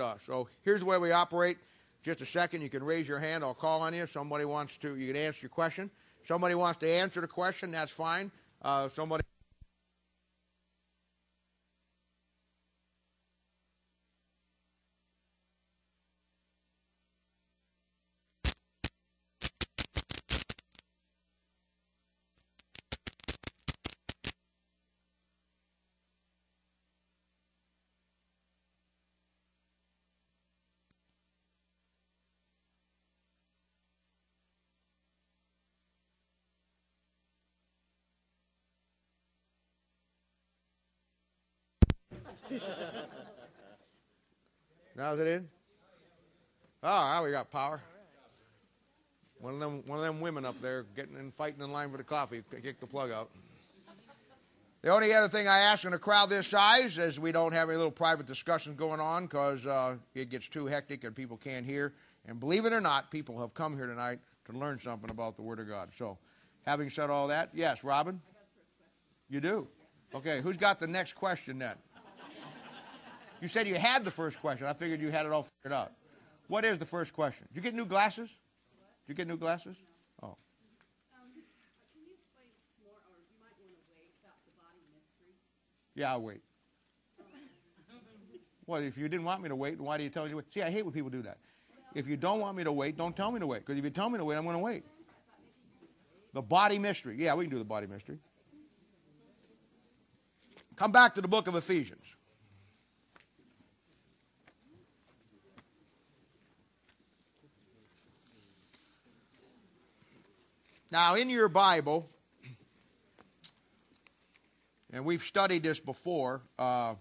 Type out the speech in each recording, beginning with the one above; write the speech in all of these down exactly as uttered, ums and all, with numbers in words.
Uh, so here's the way we operate. Just a second, you can raise your hand. I'll call on you. Somebody wants to, you can answer your question. Somebody wants to answer the question, that's fine. Uh, somebody. Now is it in? Oh, now we got power. One of them, one of them women up there getting and fighting in line for the coffee, kick the plug out. The only other thing I ask in a crowd this size is we don't have any little private discussions going on because uh, it gets too hectic and people can't hear. And believe it or not, people have come here tonight to learn something about the Word of God. So, having said all that, yes, Robin? You do? Okay, who's got the next question then? You said you had the first question. I figured you had it all figured out. What is the first question? Did you get new glasses? Did you get new glasses? Oh. Um, can you explain more, or you might want to wait about the body mystery? Yeah, I'll wait. Well, if you didn't want me to wait, why do you tell me to wait? See, I hate when people do that. If you don't want me to wait, don't tell me to wait. Because if you tell me to wait, I'm going to wait. The body mystery. Yeah, we can do the body mystery. Come back to the book of Ephesians. Now, in your Bible, and we've studied this before, uh,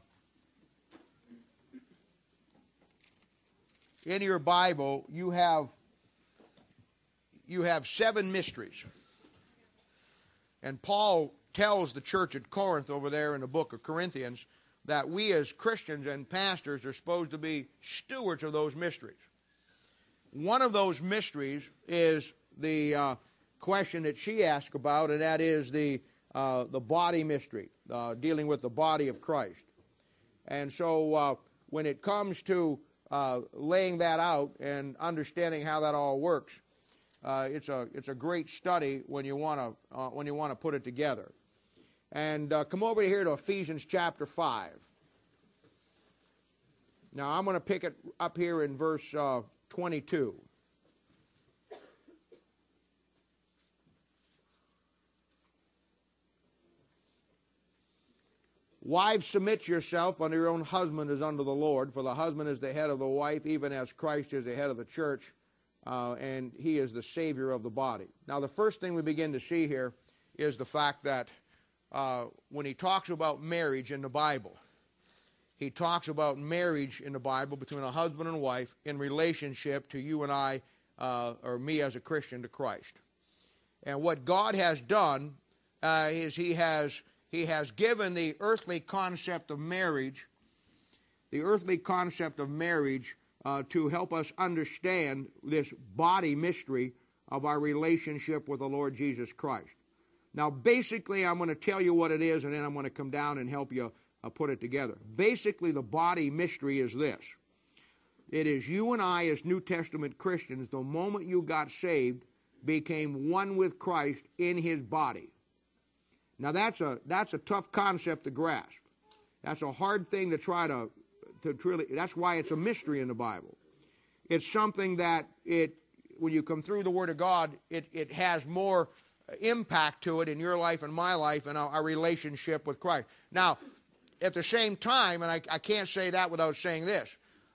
in your Bible, you have you have seven mysteries. And Paul tells the church at Corinth over there in the book of Corinthians that we as Christians and pastors are supposed to be stewards of those mysteries. One of those mysteries is the uh, question that she asked about, and that is the uh, the body mystery, uh, dealing with the body of Christ. And so uh, when it comes to uh, laying that out and understanding how that all works, uh, it's a it's a great study when you want to uh, when you want to put it together. And uh, come over here to Ephesians chapter five. Now I'm going to pick it up here in verse uh, twenty-two. Wives, submit yourself unto your own husband as unto the Lord, for the husband is the head of the wife, even as Christ is the head of the church, uh, and he is the Savior of the body. Now, the first thing we begin to see here is the fact that uh, when he talks about marriage in the Bible, he talks about marriage in the Bible between a husband and wife in relationship to you and I, uh, or me as a Christian, to Christ. And what God has done uh, is he has... He has given the earthly concept of marriage, the earthly concept of marriage uh, to help us understand this body mystery of our relationship with the Lord Jesus Christ. Now, basically, I'm going to tell you what it is, and then I'm going to come down and help you uh, put it together. Basically, the body mystery is this. It is you and I as New Testament Christians, the moment you got saved, became one with Christ in his body. Now, that's a that's a tough concept to grasp. That's a hard thing to try to, to truly, that's why it's a mystery in the Bible. It's something that, it when you come through the Word of God, it, it has more impact to it in your life and my life and our, our relationship with Christ. Now, at the same time, and I, I can't say that without saying this,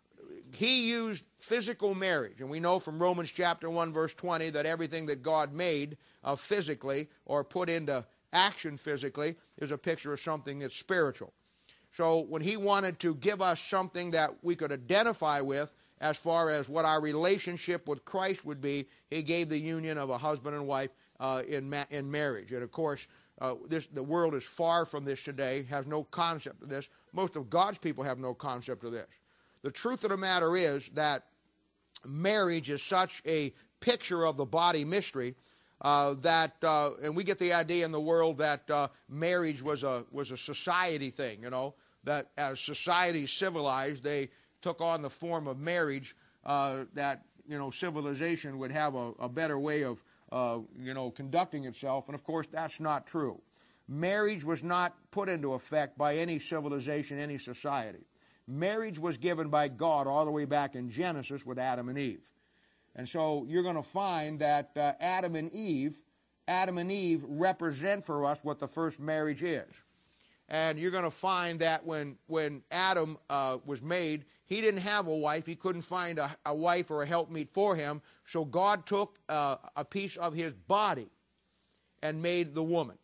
he used physical marriage, and we know from Romans chapter one, verse twenty, that everything that God made uh, physically or put into action physically is a picture of something that's spiritual. So when he wanted to give us something that we could identify with as far as what our relationship with Christ would be, he gave the union of a husband and wife uh, in ma- in marriage. And of course, uh, this the world is far from this today, has no concept of this. Most of God's people have no concept of this. The truth of the matter is that marriage is such a picture of the body mystery Uh, that uh, and we get the idea in the world that uh, marriage was a was a society thing, you know, that as society civilized, they took on the form of marriage, uh, that, you know, civilization would have a, a better way of, uh, you know, conducting itself. And, of course, that's not true. Marriage was not put into effect by any civilization, any society. Marriage was given by God all the way back in Genesis with Adam and Eve. And so you're going to find that uh, Adam and Eve, Adam and Eve represent for us what the first marriage is. And you're going to find that when, when Adam uh, was made, he didn't have a wife. He couldn't find a, a wife or a helpmeet for him. So God took uh, a piece of his body and made the woman.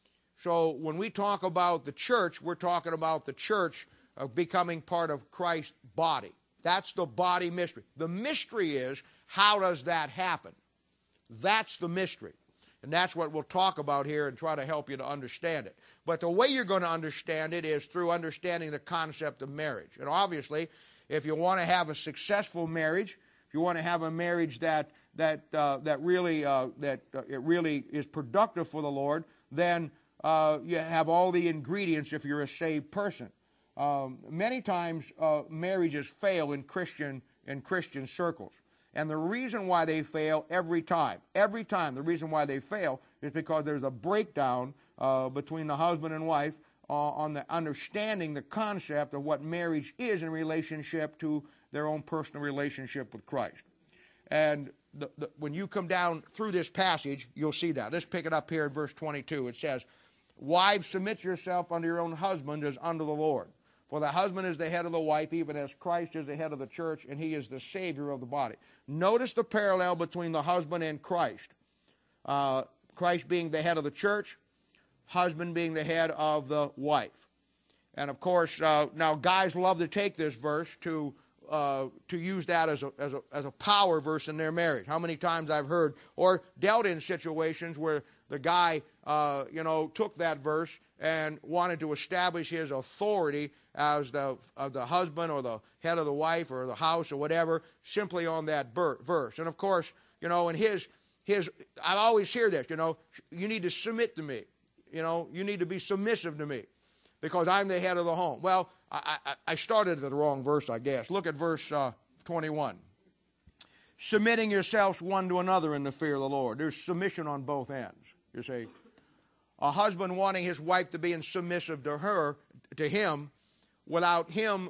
So when we talk about the church, we're talking about the church uh, becoming part of Christ's body. That's the body mystery. The mystery is, how does that happen? That's the mystery. And that's what we'll talk about here and try to help you to understand it. But the way you're going to understand it is through understanding the concept of marriage. And obviously, if you want to have a successful marriage, if you want to have a marriage that that uh, that really uh, that uh, it really is productive for the Lord, then uh, you have all the ingredients if you're a saved person. Um, many times, uh, marriages fail in Christian in Christian circles. And the reason why they fail every time, every time, the reason why they fail is because there's a breakdown uh, between the husband and wife uh, on the understanding the concept of what marriage is in relationship to their own personal relationship with Christ. And the, the, when you come down through this passage, you'll see that. Let's pick it up here in verse twenty-two. It says, "Wives, submit yourself unto your own husband as unto the Lord. For the husband is the head of the wife, even as Christ is the head of the church, and he is the Savior of the body." Notice the parallel between the husband and Christ. Uh, Christ being the head of the church, husband being the head of the wife. And of course, uh, now guys love to take this verse to uh, to use that as a, as a as a power verse in their marriage. How many times I've heard or dealt in situations where the guy, uh, you know, took that verse and wanted to establish his authority as the, uh, the husband or the head of the wife or the house or whatever, simply on that ber- verse. And of course, you know, in his, his, I always hear this, you know, you need to submit to me. You know, you need to be submissive to me because I'm the head of the home. Well, I, I, I started at the wrong verse, I guess. Look at verse uh, twenty-one. Submitting yourselves one to another in the fear of the Lord. There's submission on both ends, you see. A husband wanting his wife to be submissive to her, to him, without him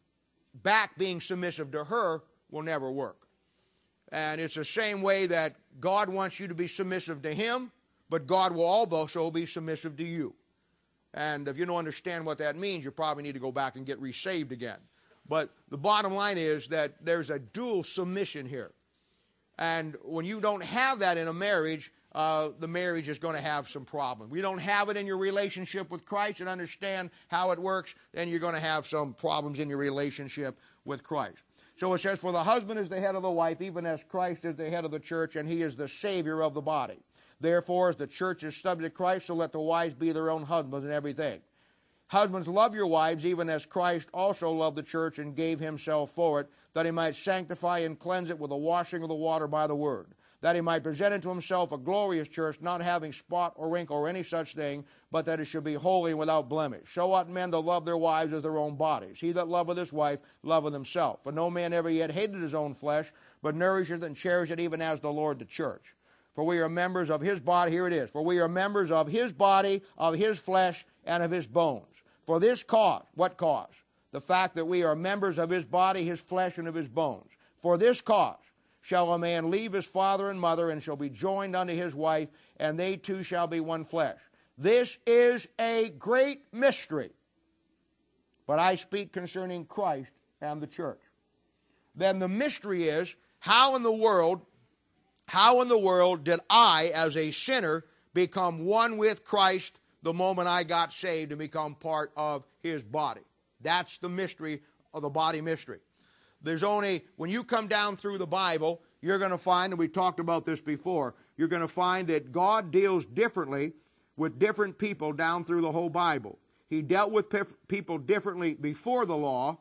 back being submissive to her will never work. And it's the same way that God wants you to be submissive to him, but God will also be submissive to you. And if you don't understand what that means, you probably need to go back and get resaved again. But the bottom line is that there's a dual submission here. And when you don't have that in a marriage, Uh, the marriage is going to have some problems. We don't have it in your relationship with Christ and understand how it works, then you're going to have some problems in your relationship with Christ. So it says, "For the husband is the head of the wife, even as Christ is the head of the church, and he is the Savior of the body. Therefore, as the church is subject to Christ, so let the wives be their own husbands in everything. Husbands, love your wives, even as Christ also loved the church and gave himself for it, that he might sanctify and cleanse it with the washing of the water by the word, that he might present it to himself a glorious church, not having spot or wrinkle or any such thing, but that it should be holy and without blemish. So ought men to love their wives as their own bodies. He that loveth his wife loveth himself. For no man ever yet hated his own flesh, but nourishes and cherishes it, even as the Lord the church. For we are members of his body." Here it is. "For we are members of his body, of his flesh, and of his bones. For this cause," what cause? The fact that we are members of his body, his flesh, and of his bones. "For this cause shall a man leave his father and mother, and shall be joined unto his wife, and they two shall be one flesh. This is a great mystery, but I speak concerning Christ and the church." Then the mystery is, how in the world, how in the world did I, as a sinner, become one with Christ the moment I got saved and become part of his body? That's the mystery of the body mystery. There's only, when you come down through the Bible, you're going to find, and we talked about this before, you're going to find that God deals differently with different people down through the whole Bible. He dealt with pe- people differently before the law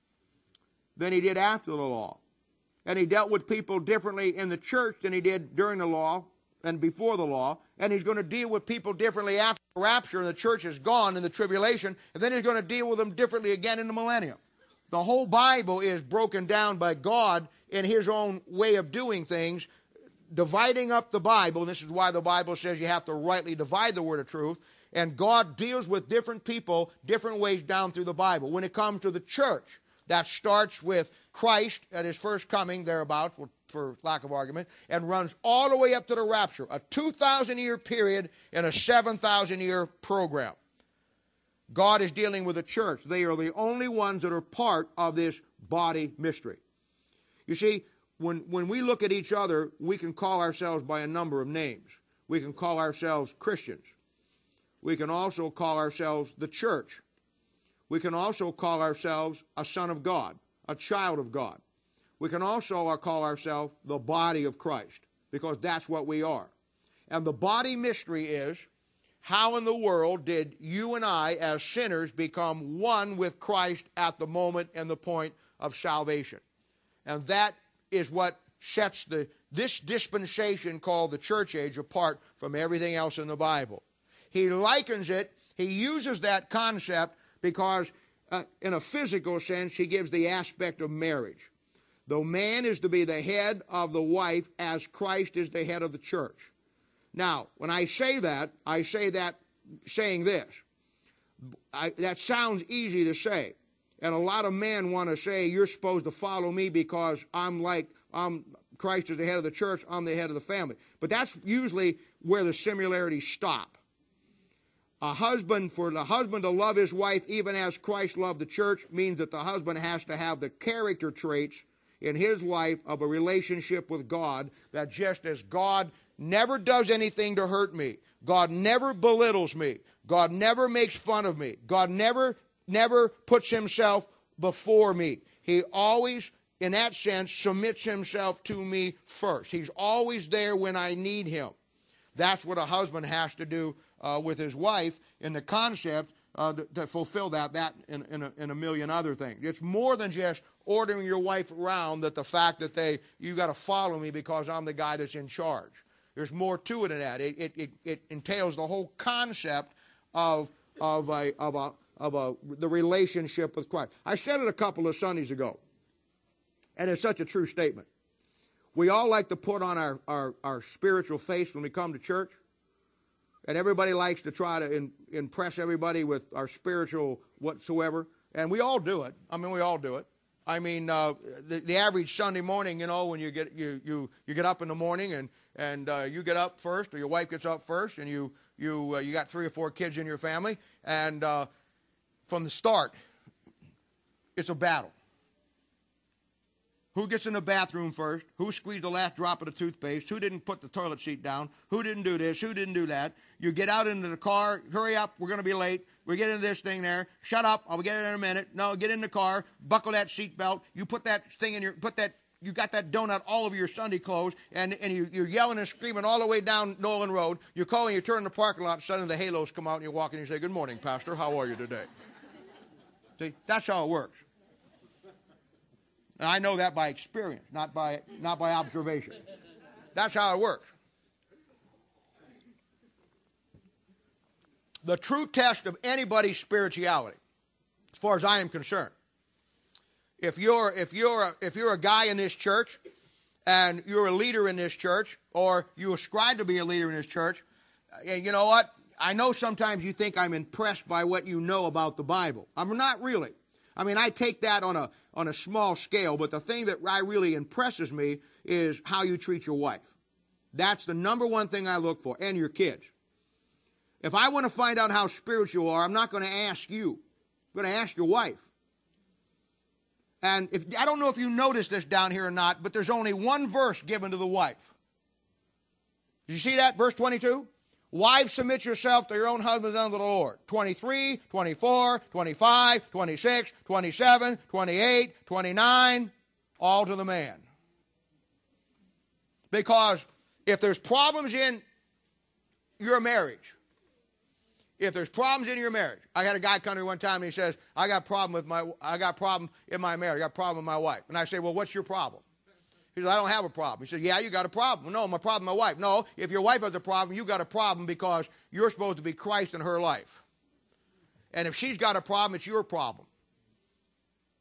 than he did after the law. And he dealt with people differently in the church than he did during the law and before the law. And he's going to deal with people differently after the rapture and the church is gone in the tribulation. And then he's going to deal with them differently again in the millennium. The whole Bible is broken down by God in his own way of doing things, dividing up the Bible. And this is why the Bible says you have to rightly divide the word of truth. And God deals with different people different ways down through the Bible. When it comes to the church, that starts with Christ at his first coming, thereabouts, for lack of argument, and runs all the way up to the rapture, a two thousand year period in a seven thousand year program. God is dealing with the church. They are the only ones that are part of this body mystery. You see, when, when we look at each other, we can call ourselves by a number of names. We can call ourselves Christians. We can also call ourselves the church. We can also call ourselves a son of God, a child of God. We can also call ourselves the body of Christ, because that's what we are. And the body mystery is, how in the world did you and I, as sinners, become one with Christ at the moment and the point of salvation? And that is what sets the, this dispensation called the church age apart from everything else in the Bible. He likens it, he uses that concept because uh, in a physical sense, he gives the aspect of marriage. The man is to be the head of the wife as Christ is the head of the church. Now, when I say that, I say that saying this. I, that sounds easy to say. And a lot of men want to say, you're supposed to follow me because I'm like, I'm, Christ is the head of the church, I'm the head of the family. But that's usually where the similarities stop. A husband, for the husband to love his wife even as Christ loved the church, means that the husband has to have the character traits in his life of a relationship with God, that just as God never does anything to hurt me, God never belittles me, God never makes fun of me, God never, never puts himself before me. He always, in that sense, submits himself to me first. He's always there when I need him. That's what a husband has to do uh, with his wife in the concept uh, to, to fulfill that, that in, in, a, in a million other things. It's more than just ordering your wife around, that the fact that they, you got to follow me because I'm the guy that's in charge. There's more to it than that. It, it, it, it entails the whole concept of, of, a, of, a, of a, the relationship with Christ. I said it a couple of Sundays ago, and it's such a true statement. We all like to put on our, our, our spiritual face when we come to church, and everybody likes to try to in, impress everybody with our spiritual whatsoever, and we all do it. I mean, we all do it. I mean, uh, the, the average Sunday morning, you know, when you get you you, you get up in the morning and and uh, you get up first, or your wife gets up first, and you you uh, you got three or four kids in your family, and uh, from the start, it's a battle. Who gets in the bathroom first? Who squeezed the last drop of the toothpaste? Who didn't put the toilet seat down? Who didn't do this? Who didn't do that? You get out into the car. Hurry up. We're going to be late. We get into this thing there. Shut up. I'll get it in a minute. No, get in the car. Buckle that seat belt. You put that thing in your, put that, you got that donut all over your Sunday clothes, and, and you, you're yelling and screaming all the way down Nolan Road. You call and you turn in the parking lot. Suddenly the halos come out and you walk in and you say, "Good morning, Pastor. How are you today?" See, that's how it works. And I know that by experience, not by, not by observation. That's how it works. The true test of anybody's spirituality, as far as I am concerned, if you're, if you're, a, if you're a guy in this church and you're a leader in this church, or you ascribe to be a leader in this church, and you know what? I know sometimes you think I'm impressed by what you know about the Bible. I'm not really. I mean, I take that on a on a small scale, but the thing that I really impresses me is how you treat your wife. That's the number one thing I look for, and your kids. If I want to find out how spiritual you are, I'm not going to ask you. I'm going to ask your wife. And if I don't know if you noticed this down here or not, but there's only one verse given to the wife. Did you see that? Verse twenty-two? Wives, submit yourself to your own husbands under the Lord. twenty-three, twenty-four, twenty-five, twenty-six, twenty-seven, twenty-eight, twenty-nine, all to the man. Because if there's problems in your marriage, if there's problems in your marriage, I had a guy come to me one time and he says, I got a problem with my, I got a problem in my marriage, I got a problem with my wife. And I say, well, what's your problem? He says, I don't have a problem. He said, yeah, you got a problem. No, my problem with my wife. No, if your wife has a problem, you got a problem because you're supposed to be Christ in her life. And if she's got a problem, it's your problem.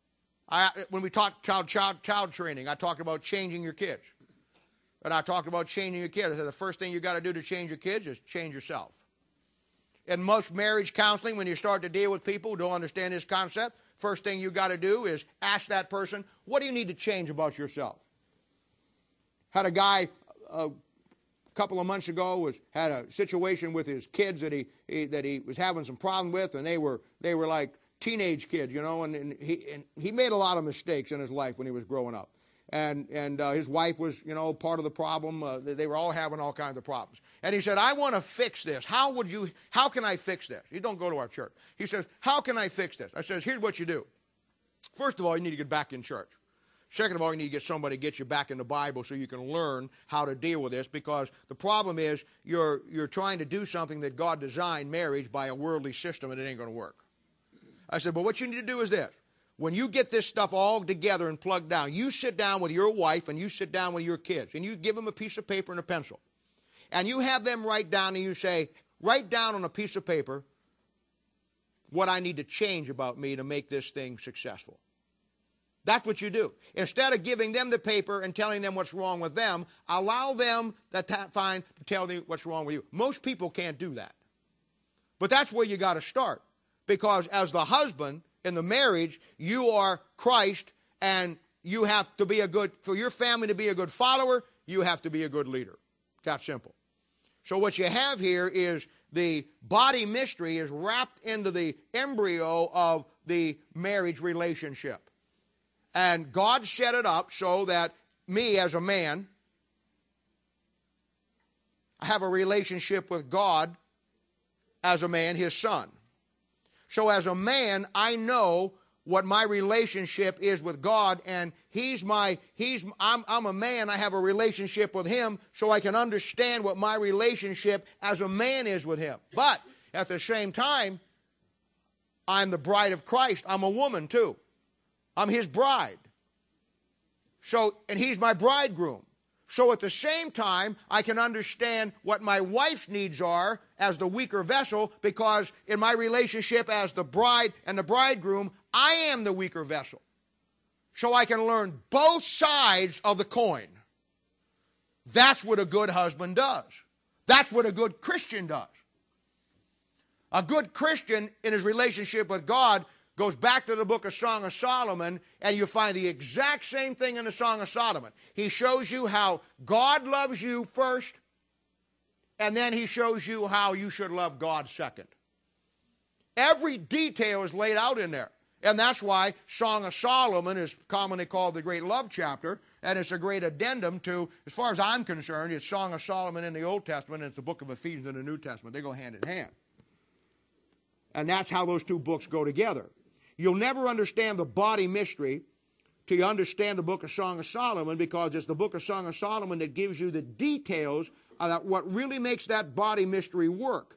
I, when we talked child, child, child training, I talked about changing your kids. And I talked about changing your kids. I said the first thing you got to do to change your kids is change yourself. In most marriage counseling, when you start to deal with people who don't understand this concept, first thing you got to do is ask that person, what do you need to change about yourself? Had a guy a couple of months ago was had a situation with his kids that he, he that he was having some problem with, and they were they were like teenage kids, you know, and, and he and he made a lot of mistakes in his life when he was growing up. And and uh, his wife was, you know, part of the problem. Uh, they, they were all having all kinds of problems. And he said, I want to fix this. How would you, how can I fix this? You don't go to our church. He says, how can I fix this? I says, here's what you do. First of all, you need to get back in church. Second of all, you need to get somebody to get you back in the Bible so you can learn how to deal with this, because the problem is you're you're trying to do something that God designed marriage by a worldly system, and it ain't going to work. I said, but what you need to do is this. When you get this stuff all together and plugged down, you sit down with your wife and you sit down with your kids, and you give them a piece of paper and a pencil. And you have them write down, and you say, write down on a piece of paper what I need to change about me to make this thing successful. That's what you do. Instead of giving them the paper and telling them what's wrong with them, allow them to find to tell you what's wrong with you. Most people can't do that. But that's where you got to start. Because as the husband in the marriage, you are Christ, and you have to be a good, for your family to be a good follower, you have to be a good leader. It's that simple. So what you have here is the body mystery is wrapped into the embryo of the marriage relationship. And God set it up so that me as a man, I have a relationship with God as a man, his son. So as a man, I know what my relationship is with God, and he's my, he's, I'm, I'm a man, I have a relationship with him, so I can understand what my relationship as a man is with him. But at the same time, I'm the bride of Christ. I'm a woman too. I'm his bride. So, and he's my bridegroom. So at the same time, I can understand what my wife's needs are as the weaker vessel, because in my relationship as the bride and the bridegroom, I am the weaker vessel. So I can learn both sides of the coin. That's what a good husband does. That's what a good Christian does. A good Christian in his relationship with God goes back to the book of Song of Solomon, and you find the exact same thing in the Song of Solomon. He shows you how God loves you first, and then he shows you how you should love God second. Every detail is laid out in there. And that's why Song of Solomon is commonly called the great love chapter, and it's a great addendum to, as far as I'm concerned, it's Song of Solomon in the Old Testament, and it's the book of Ephesians in the New Testament. They go hand in hand. And that's how those two books go together. You'll never understand the body mystery till you understand the book of Song of Solomon, because it's the book of Song of Solomon that gives you the details of what really makes that body mystery work.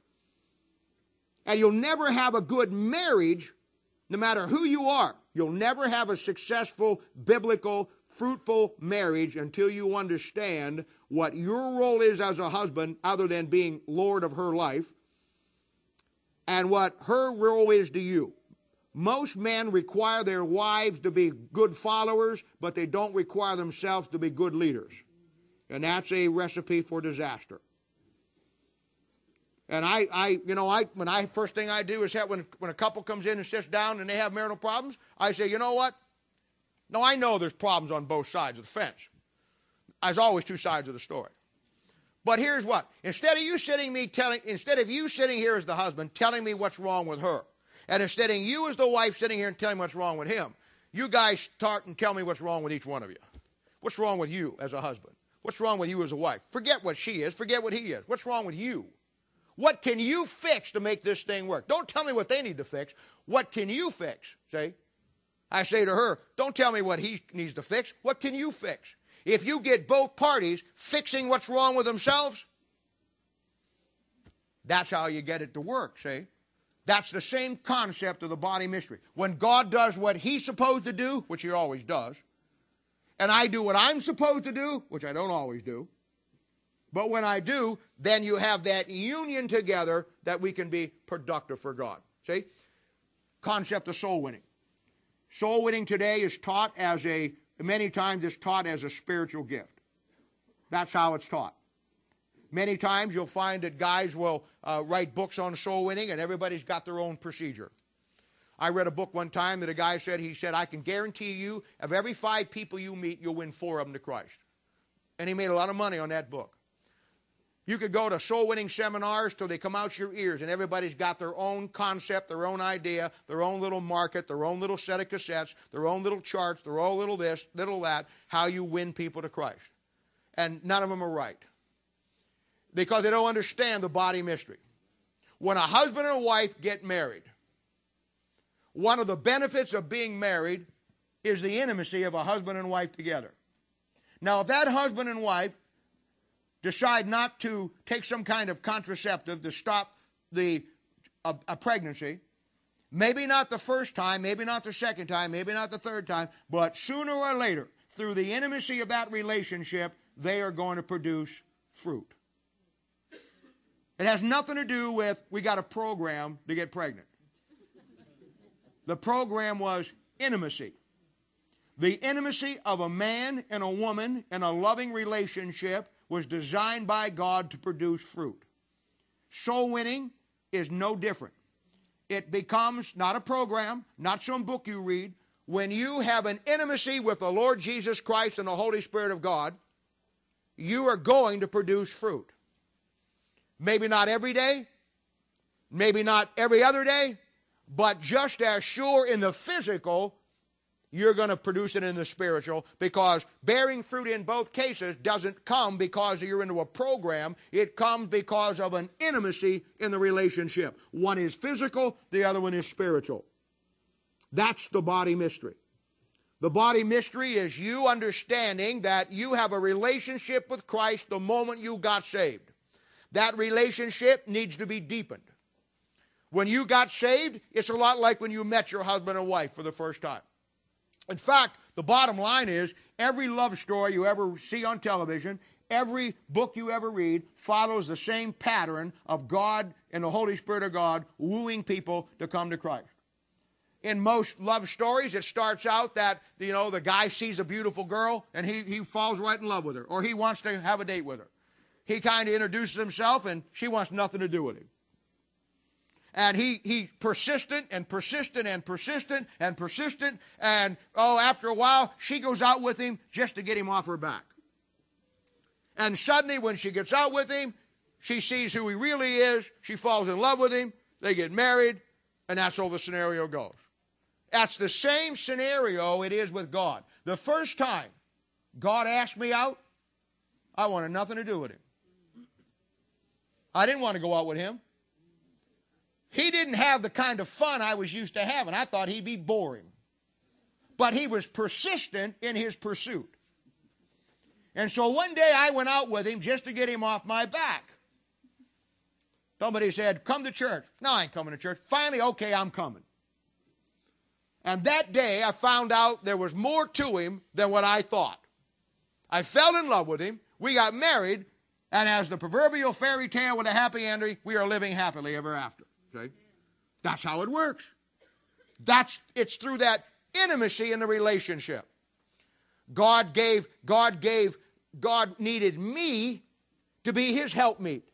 And you'll never have a good marriage, no matter who you are. You'll never have a successful, biblical, fruitful marriage until you understand what your role is as a husband, other than being Lord of her life, and what her role is to you. Most men require their wives to be good followers, but they don't require themselves to be good leaders. And that's a recipe for disaster. And I, I, you know, I, when I, first thing I do is that when, when a couple comes in and sits down and they have marital problems, I say, you know what? No, I know there's problems on both sides of the fence. There's always two sides of the story. But here's what. Instead of you sitting me telling, instead of you sitting here as the husband telling me what's wrong with her, and instead of you as the wife sitting here and telling me what's wrong with him, you guys start and tell me what's wrong with each one of you. What's wrong with you as a husband? What's wrong with you as a wife? Forget what she is. Forget what he is. What's wrong with you? What can you fix to make this thing work? Don't tell me what they need to fix. What can you fix? See? I say to her, don't tell me what he needs to fix. What can you fix? If you get both parties fixing what's wrong with themselves, that's how you get it to work, see? That's the same concept of the body mystery. When God does what he's supposed to do, which he always does, and I do what I'm supposed to do, which I don't always do, but when I do, then you have that union together that we can be productive for God. See? Concept of soul winning. Soul winning today is taught as a, many times it's taught as a spiritual gift. That's how it's taught. Many times you'll find that guys will uh, write books on soul winning and everybody's got their own procedure. I read a book one time that a guy said, he said, I can guarantee you of every five people you meet, you'll win four of them to Christ. And he made a lot of money on that book. You could go to soul winning seminars till they come out your ears and everybody's got their own concept, their own idea, their own little market, their own little set of cassettes, their own little charts, their own little this, little that, how you win people to Christ. And none of them are right. Because they don't understand the body mystery. When a husband and a wife get married, one of the benefits of being married is the intimacy of a husband and wife together. Now, if that husband and wife decide not to take some kind of contraceptive to stop the a, a pregnancy, maybe not the first time, maybe not the second time, maybe not the third time, but sooner or later, through the intimacy of that relationship, they are going to produce fruit. It has nothing to do with we got a program to get pregnant. The program was intimacy. The intimacy of a man and a woman in a loving relationship was designed by God to produce fruit. Soul winning is no different. It becomes not a program, not some book you read. When you have an intimacy with the Lord Jesus Christ and the Holy Spirit of God, you are going to produce fruit. Maybe not every day, maybe not every other day, but just as sure in the physical, you're going to produce it in the spiritual, because bearing fruit in both cases doesn't come because you're into a program. It comes because of an intimacy in the relationship. One is physical, the other one is spiritual. That's the body mystery. The body mystery is you understanding that you have a relationship with Christ the moment you got saved. That relationship needs to be deepened. When you got saved, it's a lot like when you met your husband and wife for the first time. In fact, the bottom line is every love story you ever see on television, every book you ever read follows the same pattern of God and the Holy Spirit of God wooing people to come to Christ. In most love stories, it starts out that, you know, the guy sees a beautiful girl and he, he falls right in love with her, or he wants to have a date with her. He kind of introduces himself and she wants nothing to do with him. And he, he persistent and persistent and persistent and persistent. And, oh, after a while, she goes out with him just to get him off her back. And suddenly, when she gets out with him, she sees who he really is. She falls in love with him. They get married. And that's how the scenario goes. That's the same scenario it is with God. The first time God asked me out, I wanted nothing to do with him. I didn't want to go out with him. He didn't have the kind of fun I was used to having. I thought he'd be boring. But he was persistent in his pursuit. And so one day I went out with him just to get him off my back. Somebody said, come to church. No, I ain't coming to church. Finally, okay, I'm coming. And that day I found out there was more to him than what I thought. I fell in love with him. We got married. And as the proverbial fairy tale with a happy ending, we are living happily ever after. Okay? That's how it works. That's, it's through that intimacy in the relationship. God gave, God gave, God needed me to be his helpmeet.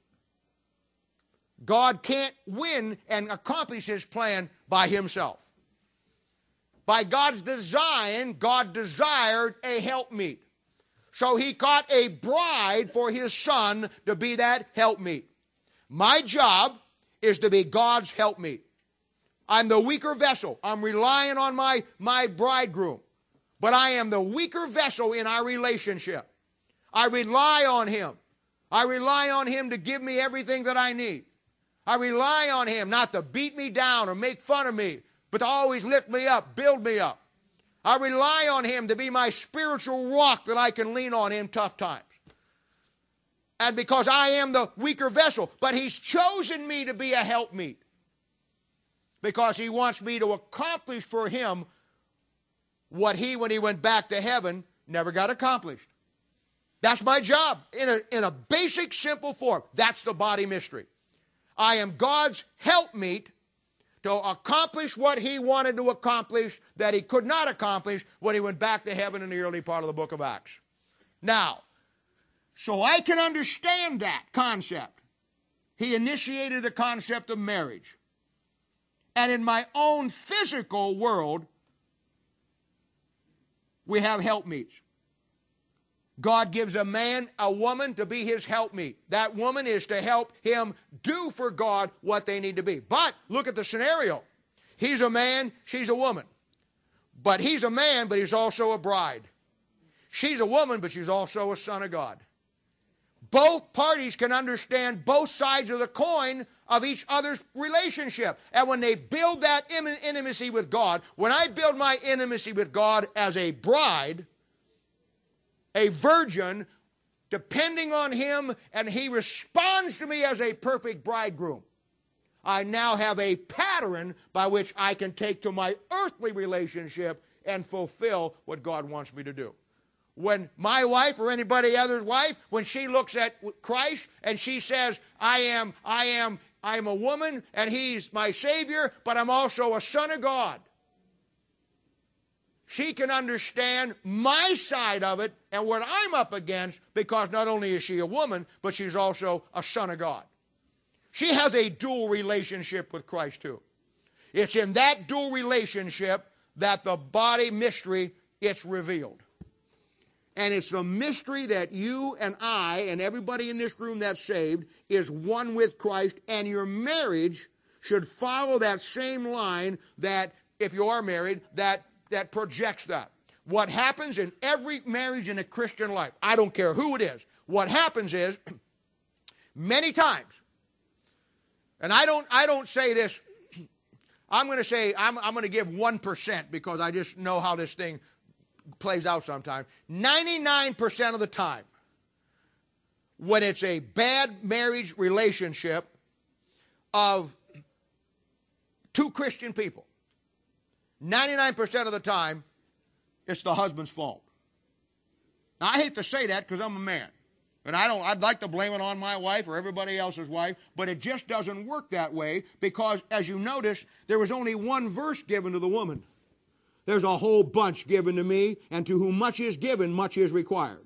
God can't win and accomplish his plan by himself. By God's design, God desired a helpmeet. So he caught a bride for his son to be that helpmeet. My job is to be God's helpmeet. I'm the weaker vessel. I'm relying on my, my bridegroom. But I am the weaker vessel in our relationship. I rely on him. I rely on him to give me everything that I need. I rely on him not to beat me down or make fun of me, but to always lift me up, build me up. I rely on him to be my spiritual rock that I can lean on in tough times. And because I am the weaker vessel, but he's chosen me to be a helpmeet. Because he wants me to accomplish for him what he, when he went back to heaven, never got accomplished. That's my job in a, in a basic, simple form. That's the body mystery. I am God's helpmeet to to accomplish what he wanted to accomplish that he could not accomplish when he went back to heaven in the early part of the book of Acts. Now, so I can understand that concept. He initiated the concept of marriage. And in my own physical world, we have helpmeets. God gives a man, a woman to be his helpmeet. That woman is to help him do for God what they need to be. But look at the scenario. He's a man, she's a woman. But he's a man, but he's also a bride. She's a woman, but she's also a son of God. Both parties can understand both sides of the coin of each other's relationship. And when they build that intimacy with God, when I build my intimacy with God as a bride, a virgin, depending on him, and he responds to me as a perfect bridegroom, I now have a pattern by which I can take to my earthly relationship and fulfill what God wants me to do. When my wife or anybody else's wife, when she looks at Christ and she says, I am, I am, I am a woman and he's my Savior, but I'm also a son of God. She can understand my side of it and what I'm up against, because not only is she a woman, but she's also a son of God. She has a dual relationship with Christ too. It's in that dual relationship that the body mystery, it's revealed. And it's the mystery that you and I and everybody in this room that's saved is one with Christ, and your marriage should follow that same line that, if you are married, that, that projects that. What happens in every marriage in a Christian life, I don't care who it is, what happens is, many times, and I don't, I don't say this, I'm going to say, I'm, I'm going to give one percent because I just know how this thing plays out sometimes. ninety-nine percent of the time, when it's a bad marriage relationship of two Christian people, ninety-nine percent of the time, it's the husband's fault. Now, I hate to say that because I'm a man. And I don't, I'd like to blame it on my wife or everybody else's wife, but it just doesn't work that way, because, as you notice, there was only one verse given to the woman. There's a whole bunch given to me, and to whom much is given, much is required.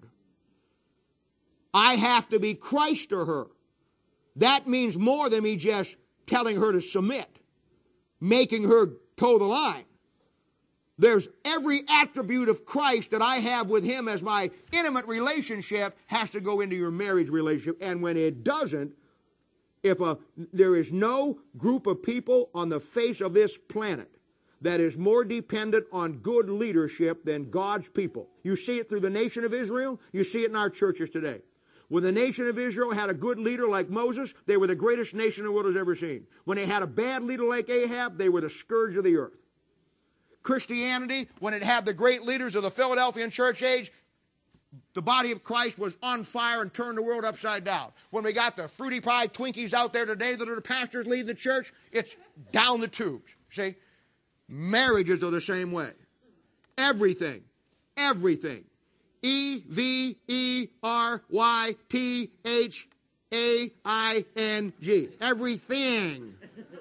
I have to be Christ to her. That means more than me just telling her to submit, making her toe the line. There's every attribute of Christ that I have with him as my intimate relationship has to go into your marriage relationship. And when it doesn't, if a, there is no group of people on the face of this planet that is more dependent on good leadership than God's people. You see it through the nation of Israel. You see it in our churches today. When the nation of Israel had a good leader like Moses, they were the greatest nation the world has ever seen. When they had a bad leader like Ahab, they were the scourge of the earth. Christianity, when it had the great leaders of the Philadelphian church age, the body of Christ was on fire and turned the world upside down. When we got the fruity pie Twinkies out there today that are the pastors leading the church, it's down the tubes. See? Marriages are the same way. Everything. Everything. E V E R Y T H A I N G. Everything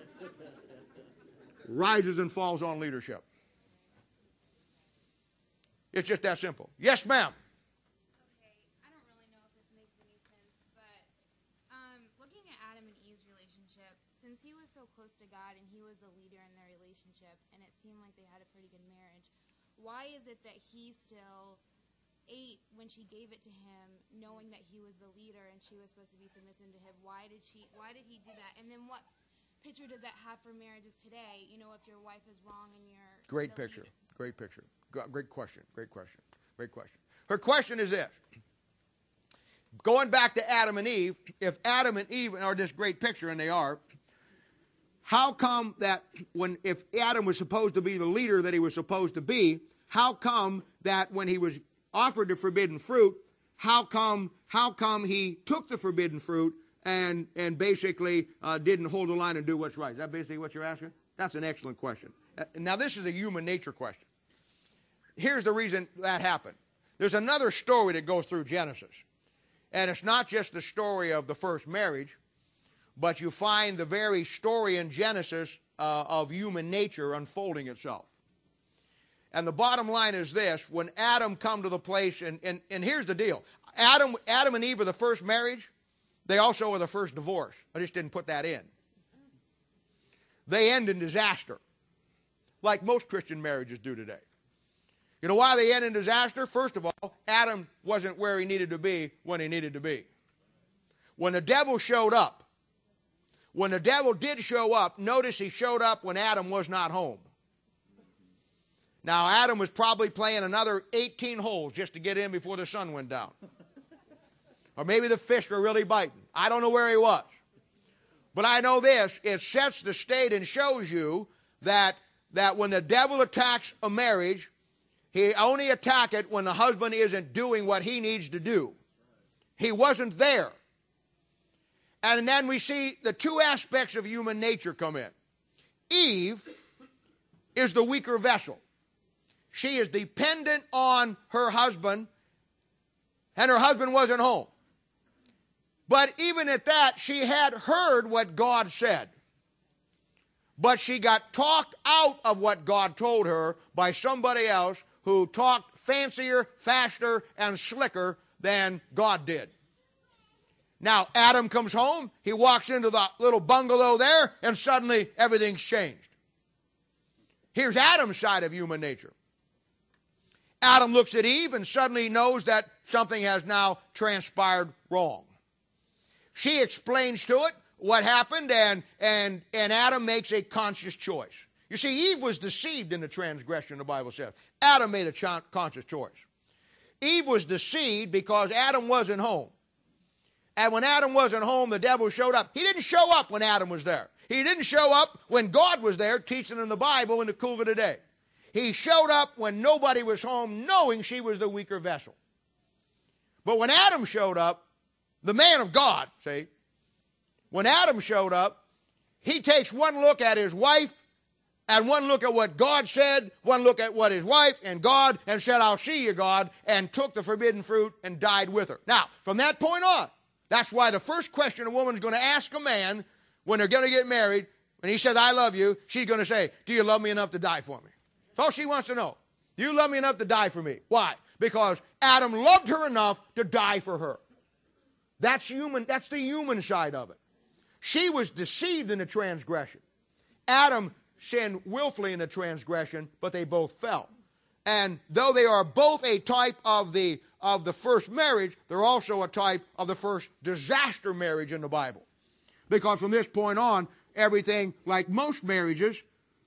rises and falls on leadership. It's just that simple. Yes, ma'am. Okay, I don't really know if this makes any sense, but um, looking at Adam and Eve's relationship, since he was so close to God and he was the leader in their relationship, and it seemed like they had a pretty good marriage, why is it that he still ate when she gave it to him, knowing that he was the leader and she was supposed to be submissive to him? Why did she? Why did he do that? And then what picture does that have for marriages today? You know, if your wife is wrong and you're great picture, leader. great picture, great question, great question, great question. Her question is this: going back to Adam and Eve, if Adam and Eve are this great picture, and they are, how come that when if Adam was supposed to be the leader that he was supposed to be, how come that when he was offered the forbidden fruit, how come how come he took the forbidden fruit and and basically uh, didn't hold the line and do what's right? Is that basically what you're asking? That's an excellent question. Uh, now, this is a human nature question. Here's the reason that happened. There's another story that goes through Genesis. And it's not just the story of the first marriage, but you find the very story in Genesis uh, of human nature unfolding itself. And the bottom line is this: when Adam come to the place, and, and, and here's the deal. Adam, Adam and Eve are the first marriage. They also are the first divorce. I just didn't put that in. They end in disaster, like most Christian marriages do today. You know why they end in disaster? First of all, Adam wasn't where he needed to be when he needed to be. When the devil showed up, when the devil did show up, notice he showed up when Adam was not home. Now, Adam was probably playing another eighteen holes just to get in before the sun went down. Or maybe the fish were really biting. I don't know where he was. But I know this: it sets the state and shows you that, that when the devil attacks a marriage, he only attacks it when the husband isn't doing what he needs to do. He wasn't there. And then we see the two aspects of human nature come in. Eve is the weaker vessel. She is dependent on her husband, and her husband wasn't home. But even at that, she had heard what God said. But she got talked out of what God told her by somebody else who talked fancier, faster, and slicker than God did. Now, Adam comes home, he walks into the little bungalow there, and suddenly everything's changed. Here's Adam's side of human nature. Adam looks at Eve and suddenly knows that something has now transpired wrong. She explains to it what happened, and, and, and Adam makes a conscious choice. You see, Eve was deceived in the transgression, the Bible says. Adam made a ch- conscious choice. Eve was deceived because Adam wasn't home. And when Adam wasn't home, the devil showed up. He didn't show up when Adam was there. He didn't show up when God was there teaching in the Bible in the cool of the day. He showed up when nobody was home, knowing she was the weaker vessel. But when Adam showed up, the man of God, see, when Adam showed up, he takes one look at his wife and one look at what God said, one look at what his wife and God, and said, "I'll see you, God," and took the forbidden fruit and died with her. Now, from that point on, that's why the first question a woman's going to ask a man when they're going to get married, when he says, "I love you," she's going to say, "Do you love me enough to die for me?" That's all she wants to know. Do you love me enough to die for me? Why? Because Adam loved her enough to die for her. That's human. That's the human side of it. She was deceived in the transgression. Adam sinned willfully in the transgression, but they both fell. And though they are both a type of the, of the first marriage, they're also a type of the first disaster marriage in the Bible. Because from this point on, everything, like most marriages,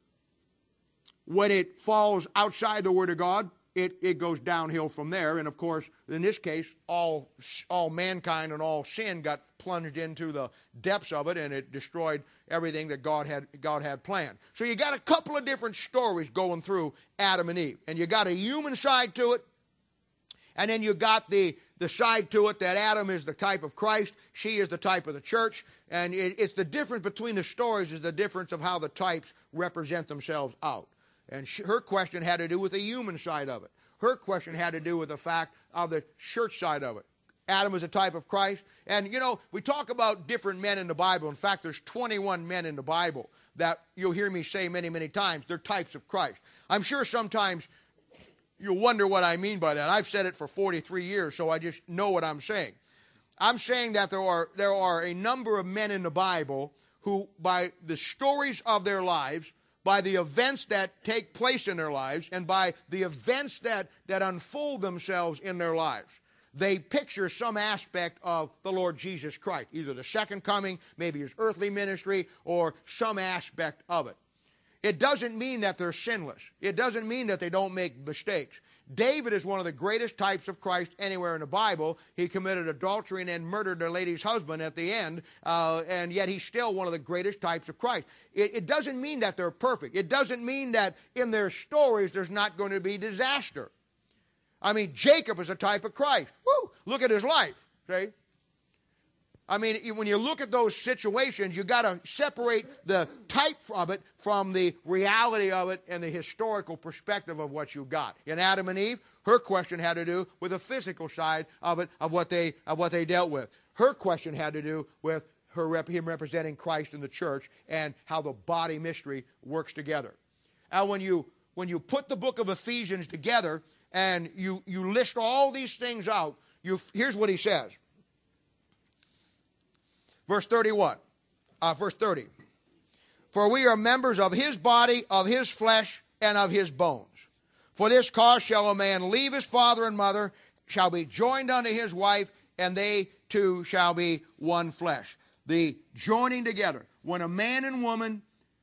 when it falls outside the Word of God, it, it goes downhill from there. And of course, in this case, all, all mankind and all sin got plunged into the depths of it, and it destroyed everything that God had, God had planned. So you got a couple of different stories going through Adam and Eve. And you got a human side to it, and then you got the, the side to it that Adam is the type of Christ, she is the type of the church. And it, it's the difference between the stories is the difference of how the types represent themselves out. And she, her question had to do with the human side of it. Her question had to do with the fact of the church side of it. Adam is a type of Christ. And, you know, we talk about different men in the Bible. In fact, there's twenty-one men in the Bible that you'll hear me say many, many times. They're types of Christ. I'm sure sometimes you'll wonder what I mean by that. I've said it for forty-three years, so I just know what I'm saying. I'm saying that there are, there are a number of men in the Bible who, by the stories of their lives, by the events that take place in their lives, and by the events that, that unfold themselves in their lives, they picture some aspect of the Lord Jesus Christ, either the second coming, maybe his earthly ministry, or some aspect of it. It doesn't mean that they're sinless. It doesn't mean that they don't make mistakes. David is one of the greatest types of Christ anywhere in the Bible. He committed adultery and then murdered a lady's husband at the end, uh, and yet he's still one of the greatest types of Christ. It, it doesn't mean that they're perfect. It doesn't mean that in their stories there's not going to be disaster. I mean, Jacob is a type of Christ. Woo! Look at his life. See? I mean, when you look at those situations, you got to separate the type of it from the reality of it and the historical perspective of what you got. In Adam and Eve, her question had to do with the physical side of it, of what they of what they dealt with. Her question had to do with her rep, him representing Christ in the church, and how the body mystery works together. And when you when you put the book of Ephesians together and you, you list all these things out, you here's what he says. Verse thirty-one, uh, verse thirty. For we are members of his body, of his flesh, and of his bones. For this cause shall a man leave his father and mother, shall be joined unto his wife, and they two shall be one flesh. The joining together. When a man and woman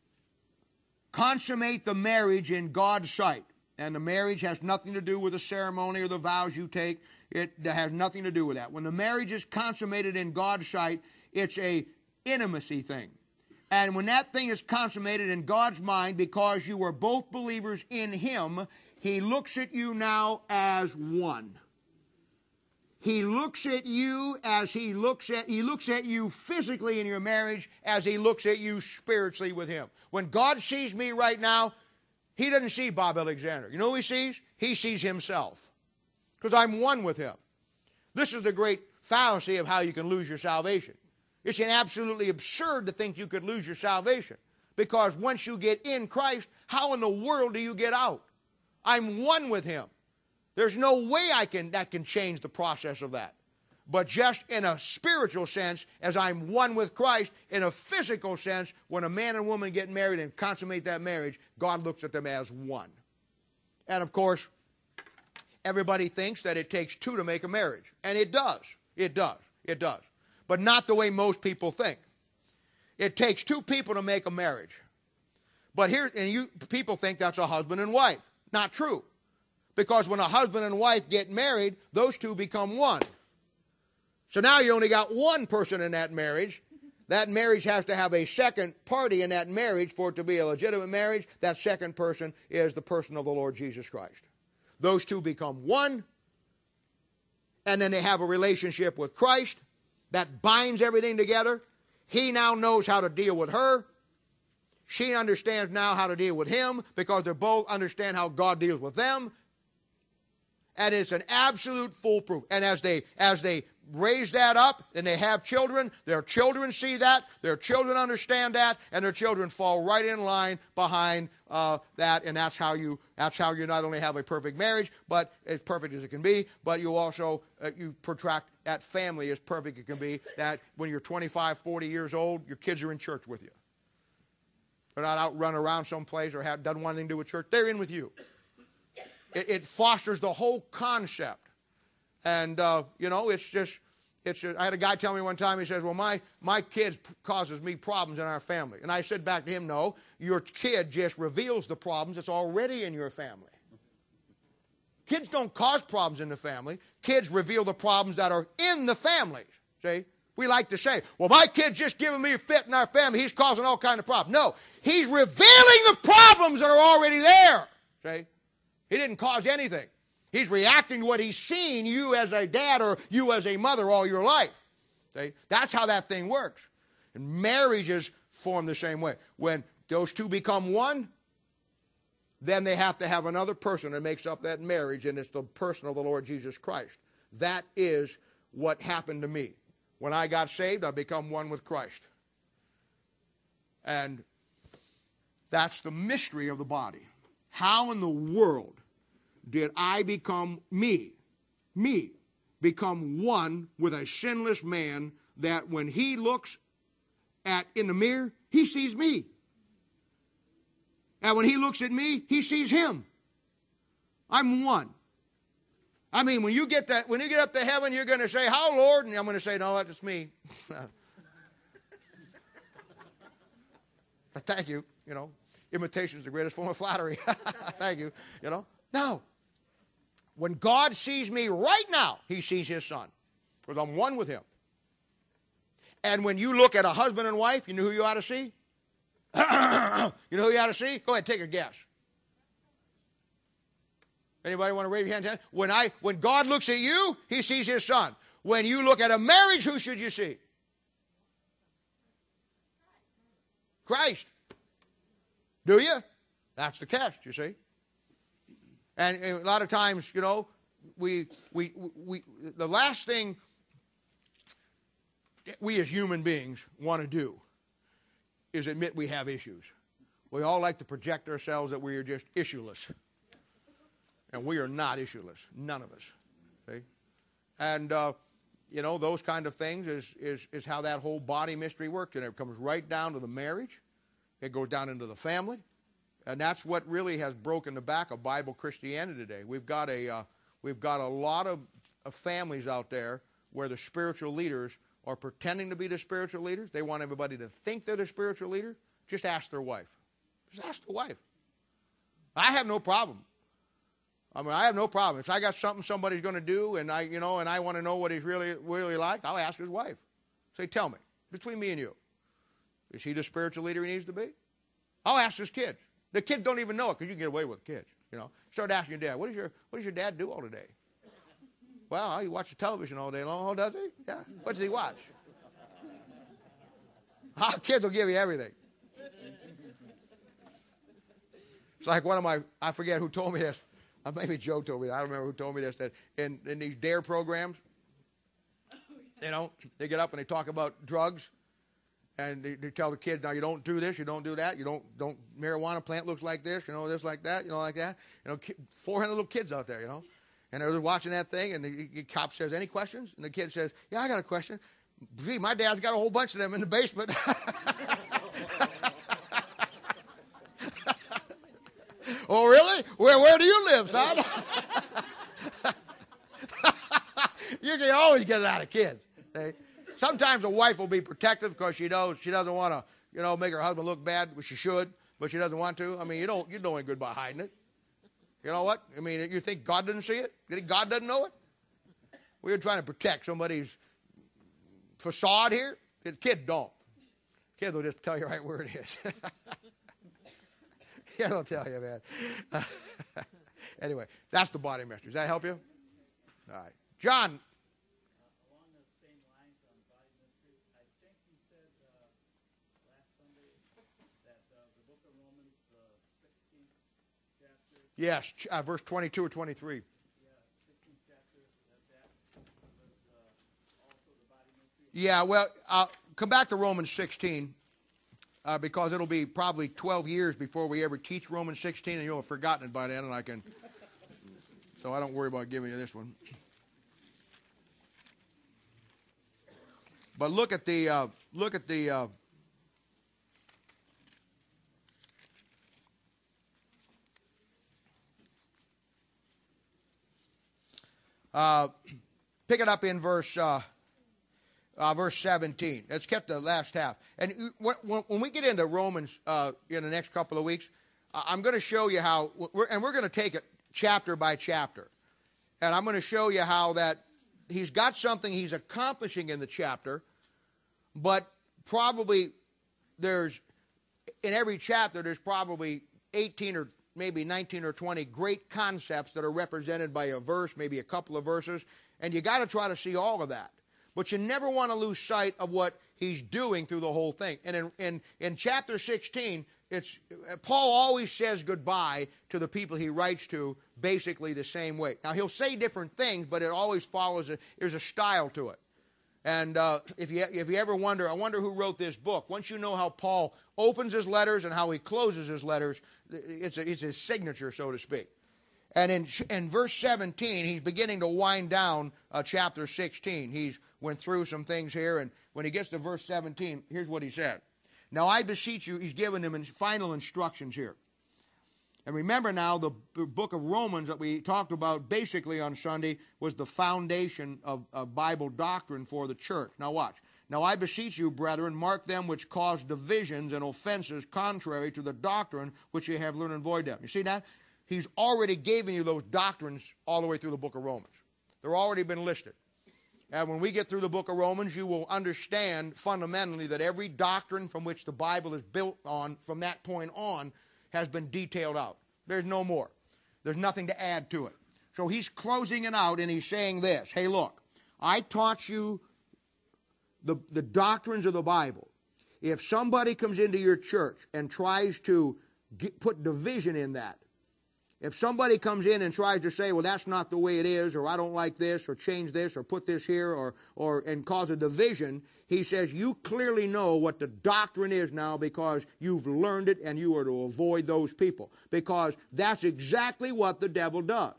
consummate the marriage in God's sight, and the marriage has nothing to do with the ceremony or the vows you take, it has nothing to do with that. When the marriage is consummated in God's sight, it's a intimacy thing. And when that thing is consummated in God's mind, because you are both believers in him, he looks at you now as one. He looks at you as he looks at, he looks at you physically in your marriage as he looks at you spiritually with him. When God sees me right now, he doesn't see Bob Alexander. You know who he sees? He sees himself. Because I'm one with him. This is the great fallacy of how you can lose your salvation. It's absolutely absurd to think you could lose your salvation. Because once you get in Christ, how in the world do you get out? I'm one with him. There's no way I can that can change the process of that. But just in a spiritual sense, as I'm one with Christ, in a physical sense, when a man and woman get married and consummate that marriage, God looks at them as one. And of course, everybody thinks that it takes two to make a marriage. And it does. It does. It does. But not the way most people think. It takes two people to make a marriage. But here, and you people think that's a husband and wife. Not true. Because when a husband and wife get married, those two become one. So now you only got one person in that marriage. That marriage has to have a second party in that marriage for it to be a legitimate marriage. That second person is the person of the Lord Jesus Christ. Those two become one. And then they have a relationship with Christ that binds everything together. He now knows how to deal with her. She understands now how to deal with him because they both understand how God deals with them. And it's an absolute foolproof. And as they as they raise that up and they have children, their children see that, their children understand that, and their children fall right in line behind uh, that. And that's how you that's how you not only have a perfect marriage, but as perfect as it can be, but you also uh, you protract that family as perfect as it can be. That when you're twenty-five, forty years old, your kids are in church with you. They're not out running around someplace or have, doesn't want anything to do with church. They're in with you. It, it fosters the whole concept. And, uh, you know, it's just, it's just, I had a guy tell me one time, he says, well, my, my kids causes me problems in our family. And I said back to him, no, your kid just reveals the problems that's already in your family. Kids don't cause problems in the family. Kids reveal the problems that are in the families. See? We like to say, well, my kid's just giving me a fit in our family. He's causing all kinds of problems. No, he's revealing the problems that are already there. See? He didn't cause anything. He's reacting to what he's seen you as a dad or you as a mother all your life. See? That's how that thing works. And marriages form the same way. When those two become one, then they have to have another person that makes up that marriage, and it's the person of the Lord Jesus Christ. That is what happened to me. When I got saved, I become one with Christ. And that's the mystery of the body. How in the world did I become me, me, become one with a sinless man that when he looks at in the mirror, he sees me. And when he looks at me, he sees him. I'm one. I mean, when you get that, when you get up to heaven, you're going to say, "How, Lord?" And I'm going to say, "No, that's me." Thank you. You know, imitation is the greatest form of flattery. Thank you. You know, no. When God sees me right now, he sees his son, because I'm one with him. And when you look at a husband and wife, you know who you ought to see? You know who you ought to see? Go ahead, take a guess. Anybody want to raise your hand? When I, when God looks at you, he sees his son. When you look at a marriage, who should you see? Christ. Do you? That's the test, you see. And, and a lot of times, you know, we, we, we, the last thing we as human beings want to do is admit we have issues. We all like to project ourselves that we are just issueless. And we are not issueless. None of us. See? And, uh, you know, those kind of things is, is, is how that whole body mystery works. And it comes right down to the marriage. It goes down into the family. And that's what really has broken the back of Bible Christianity today. We've got a, uh, we've got a lot of, of families out there where the spiritual leaders are pretending to be the spiritual leaders. They want everybody to think they're the spiritual leader. Just ask their wife. Just ask the wife. I have no problem. I mean, I have no problem. If I got something somebody's going to do, and I, you know, and I want to know what he's really, really like, I'll ask his wife. Say, tell me, between me and you, is he the spiritual leader he needs to be? I'll ask his kids. The kids don't even know it because you can get away with kids. You know, start asking your dad, what does your, what does your dad do all day? Well, he watches television all day long. Oh, does he? Yeah. What does he watch? Our kids will give you everything. It's like one of my, I forget who told me this. Uh, maybe Joe told me that. I don't remember who told me this. That in, in these DARE programs, you know, they get up and they talk about drugs. And they, they tell the kids, now you don't do this, you don't do that, you don't, don't, marijuana plant looks like this, you know, this like that, you know, like that. You know, four hundred little kids out there, you know. And they're watching that thing, and the, the cop says, any questions? And the kid says, yeah, I got a question. Gee, my dad's got a whole bunch of them in the basement. Oh, really? Where where do you live, son? You can always get it out of kids. Okay? Sometimes a wife will be protective because she knows she doesn't want to, you know, make her husband look bad, which she should, but she doesn't want to. I mean, you don't you know any good by hiding it. You know what? I mean, you think God didn't see it? You think God doesn't know it? We're trying to protect somebody's facade here. The kids don't. Kids will just tell you right where it is. Yeah, they'll tell you, man. Uh, anyway, that's the body mystery. Does that help you? All right. John. Uh, along those same lines on body mystery, I think you said uh, last Sunday that uh, the book of Romans, the sixteenth chapter. Yes, uh, verse twenty-two or twenty-three. Yeah, sixteenth chapter, that that was uh, also the body mystery. Yeah, well, I'll come back to Romans sixteen. Uh, because it'll be probably twelve years before we ever teach Romans sixteen, and you'll have forgotten it by then, and I can, so I don't worry about giving you this one. But look at the, uh, look at the, uh, uh, pick it up in verse, uh, Uh, verse seventeen. Let's keep the last half. And when we get into Romans uh, in the next couple of weeks, I'm going to show you how, we're, and we're going to take it chapter by chapter. And I'm going to show you how that he's got something he's accomplishing in the chapter, but probably there's, in every chapter, there's probably eighteen or maybe nineteen or twenty great concepts that are represented by a verse, maybe a couple of verses, and you got to try to see all of that. But you never want to lose sight of what he's doing through the whole thing. And in, in, in chapter sixteen, it's Paul always says goodbye to the people he writes to basically the same way. Now, he'll say different things, but it always follows, a, there's a style to it. And uh, if you if you ever wonder, I wonder who wrote this book. Once you know how Paul opens his letters and how he closes his letters, it's, a, it's his signature, so to speak. And in, in verse seventeen, he's beginning to wind down uh, chapter sixteen. He's went through some things here, and when he gets to verse seventeen, here's what he said. Now I beseech you, he's giving them final instructions here. And remember now, the book of Romans that we talked about basically on Sunday was the foundation of, of Bible doctrine for the church. Now watch. Now I beseech you, brethren, mark them which cause divisions and offenses contrary to the doctrine which ye have learned and void them. You see that? He's already given you those doctrines all the way through the book of Romans. They're already been listed. And when we get through the book of Romans, you will understand fundamentally that every doctrine from which the Bible is built on from that point on has been detailed out. There's no more. There's nothing to add to it. So he's closing it out and he's saying this. Hey, look, I taught you the, the doctrines of the Bible. If somebody comes into your church and tries to get, put division in that, If somebody comes in and tries to say, well, that's not the way it is, or I don't like this, or change this, or put this here, or, or and cause a division, he says, you clearly know what the doctrine is now because you've learned it and you are to avoid those people. Because that's exactly what the devil does.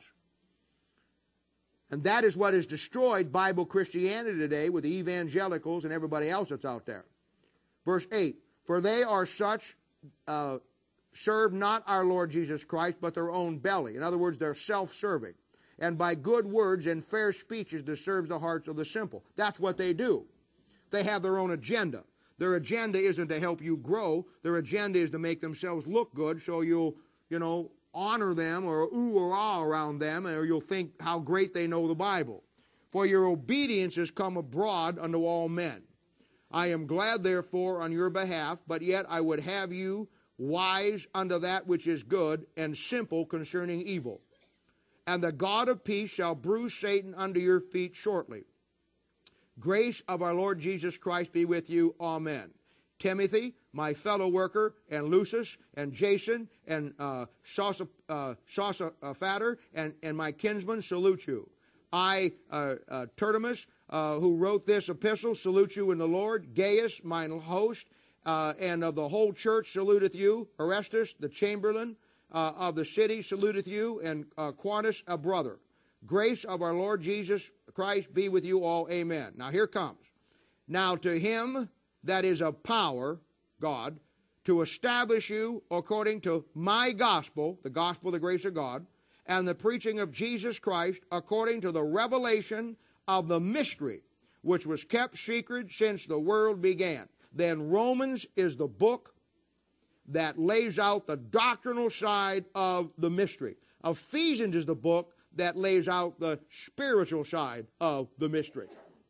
And that is what has destroyed Bible Christianity today with the evangelicals and everybody else that's out there. Verse eight, for they are such... Uh, serve not our Lord Jesus Christ, but their own belly. In other words, they're self-serving. And by good words and fair speeches to serve the hearts of the simple. That's what they do. They have their own agenda. Their agenda isn't to help you grow. Their agenda is to make themselves look good so you'll, you know, honor them or ooh or ah around them, or you'll think how great they know the Bible. For your obedience has come abroad unto all men. I am glad, therefore, on your behalf, but yet I would have you wise unto that which is good, and simple concerning evil. And the God of peace shall bruise Satan under your feet shortly. Grace of our Lord Jesus Christ be with you. Amen. Timothy, my fellow worker, and Lucius, and Jason, and uh, Sosa, uh, Sosipater, and, and my kinsmen salute you. I, uh, uh, Tertimus, uh, who wrote this epistle, salute you in the Lord. Gaius, mine host, Uh, and of the whole church saluteth you. Orestes, the chamberlain uh, of the city, saluteth you, and uh, Quantus, a brother. Grace of our Lord Jesus Christ be with you all. Amen. Now here comes. Now to him that is of power, God, to establish you according to my gospel, the gospel of the grace of God, and the preaching of Jesus Christ according to the revelation of the mystery, which was kept secret since the world began. Then Romans is the book that lays out the doctrinal side of the mystery. Ephesians is the book that lays out the spiritual side of the mystery.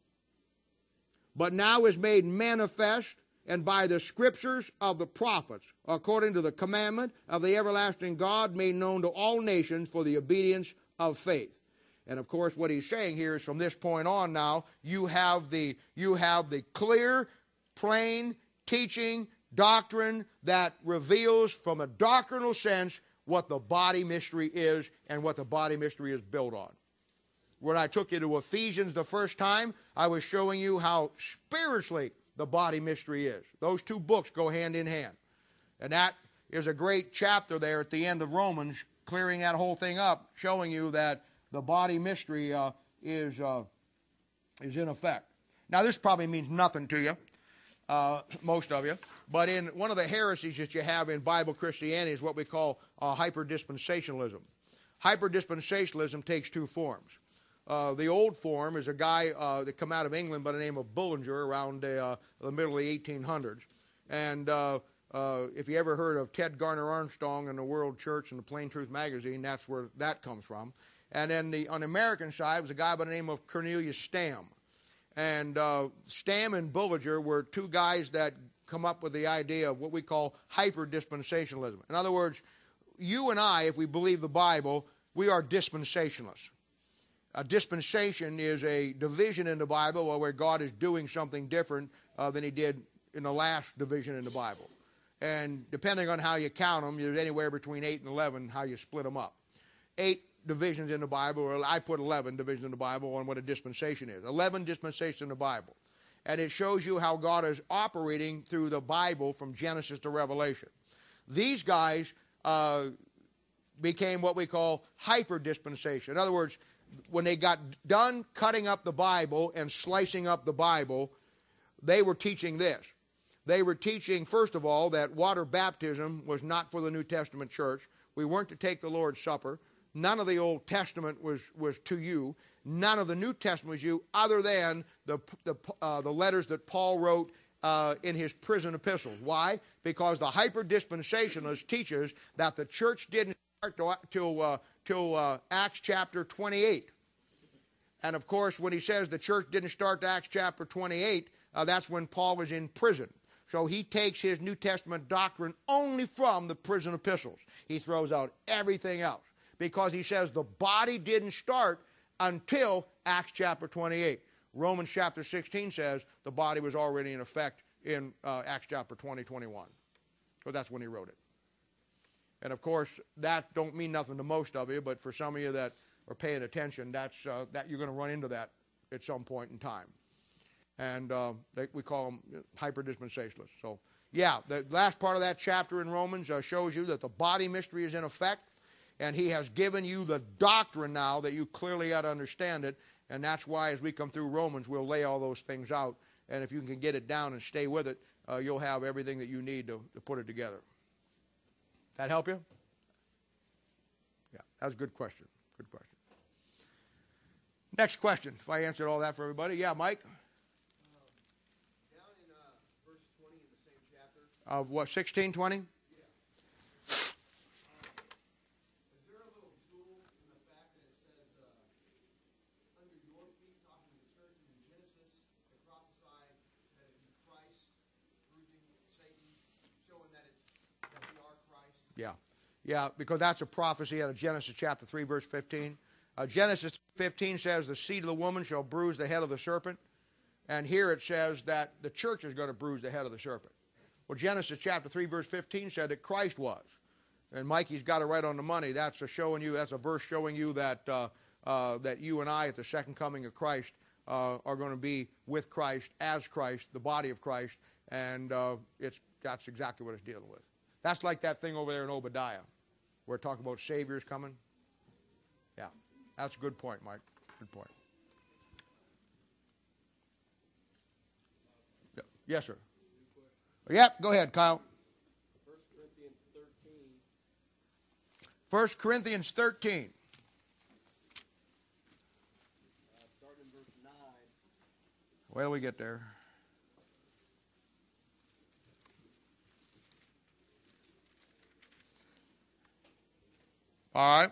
But now is made manifest, and by the scriptures of the prophets, according to the commandment of the everlasting God, made known to all nations for the obedience of faith. And of course, what he's saying here is from this point on now, you have the, you have the clear, plain teaching doctrine that reveals from a doctrinal sense what the body mystery is and what the body mystery is built on. When I took you to Ephesians the first time, I was showing you how spiritually the body mystery is. Those two books go hand in hand. And that is a great chapter there at the end of Romans, clearing that whole thing up, showing you that the body mystery uh, is, uh, is in effect. Now, this probably means nothing to you. Uh, most of you. But in one of the heresies that you have in Bible Christianity is what we call uh, hyper-dispensationalism. Hyper-dispensationalism takes two forms. Uh, the old form is a guy uh, that come out of England by the name of Bullinger around uh, the middle of the eighteen hundreds. And uh, uh, if you ever heard of Ted Garner Armstrong and the World Church and the Plain Truth magazine, that's where that comes from. And then the, on the American side was a guy by the name of Cornelius Stam. And uh, Stam and Bullinger were two guys that come up with the idea of what we call hyper-dispensationalism. In other words, you and I, if we believe the Bible, we are dispensationalists. A dispensation is a division in the Bible where God is doing something different uh, than he did in the last division in the Bible. And depending on how you count them, there's anywhere between eight and eleven how you split them up. Eight divisions in the Bible, or I put eleven divisions in the Bible on what a dispensation is. eleven dispensations in the Bible. And it shows you how God is operating through the Bible from Genesis to Revelation. These guys uh, became what we call hyper-dispensation. In other words, when they got done cutting up the Bible and slicing up the Bible, they were teaching this. They were teaching, first of all, that water baptism was not for the New Testament church. We weren't to take the Lord's Supper. None of the Old Testament was, was to you. None of the New Testament was you, other than the, the, uh, the letters that Paul wrote uh, in his prison epistles. Why? Because the hyper-dispensationalist teaches that the church didn't start till, uh, till uh, Acts chapter twenty-eight. And of course, when he says the church didn't start to Acts chapter twenty-eight, uh, that's when Paul was in prison. So he takes his New Testament doctrine only from the prison epistles. He throws out everything else, because he says the body didn't start until Acts chapter twenty-eight. Romans chapter sixteen says the body was already in effect in uh, Acts chapter twenty, twenty-one. So that's when he wrote it. And, of course, that don't mean nothing to most of you, but for some of you that are paying attention, that's uh, that you're going to run into that at some point in time. And uh, they, we call them hyper-dispensationalists. So, yeah, the last part of that chapter in Romans uh, shows you that the body mystery is in effect, and he has given you the doctrine now that you clearly ought to understand it, and that's why as we come through Romans, we'll lay all those things out, and if you can get it down and stay with it, uh, you'll have everything that you need to, to put it together. That help you? Yeah, that was a good question. Good question. Next question. If I answered all that for everybody. Yeah, Mike? Um, down in uh, verse twenty in the same chapter. Of what, sixteen twenty? Yeah. Uh, is there a little jewel in the fact that it says, uh, under your feet, talking to the church in Genesis, they prophesied that it be Christ bruising Satan, showing that it's that we are Christ? Yeah. Yeah, because that's a prophecy out of Genesis chapter three, verse fifteen. Uh, Genesis fifteen says the seed of the woman shall bruise the head of the serpent. And here it says that the church is going to bruise the head of the serpent. Well, Genesis chapter three, verse fifteen said that Christ was. And Mikey's got it right on the money. That's a showing you, that's a verse showing you that, uh, uh, that you and I at the second coming of Christ uh, are going to be with Christ, as Christ, the body of Christ. And uh, it's that's exactly what it's dealing with. That's like that thing over there in Obadiah, where it talks about Savior's coming. Yeah, that's a good point, Mike. Good point. Yeah. Yes, sir. Yep, go ahead, Kyle. First Corinthians thirteen. First Corinthians thirteen. Uh, starting in verse nine. Where do we get there? All right.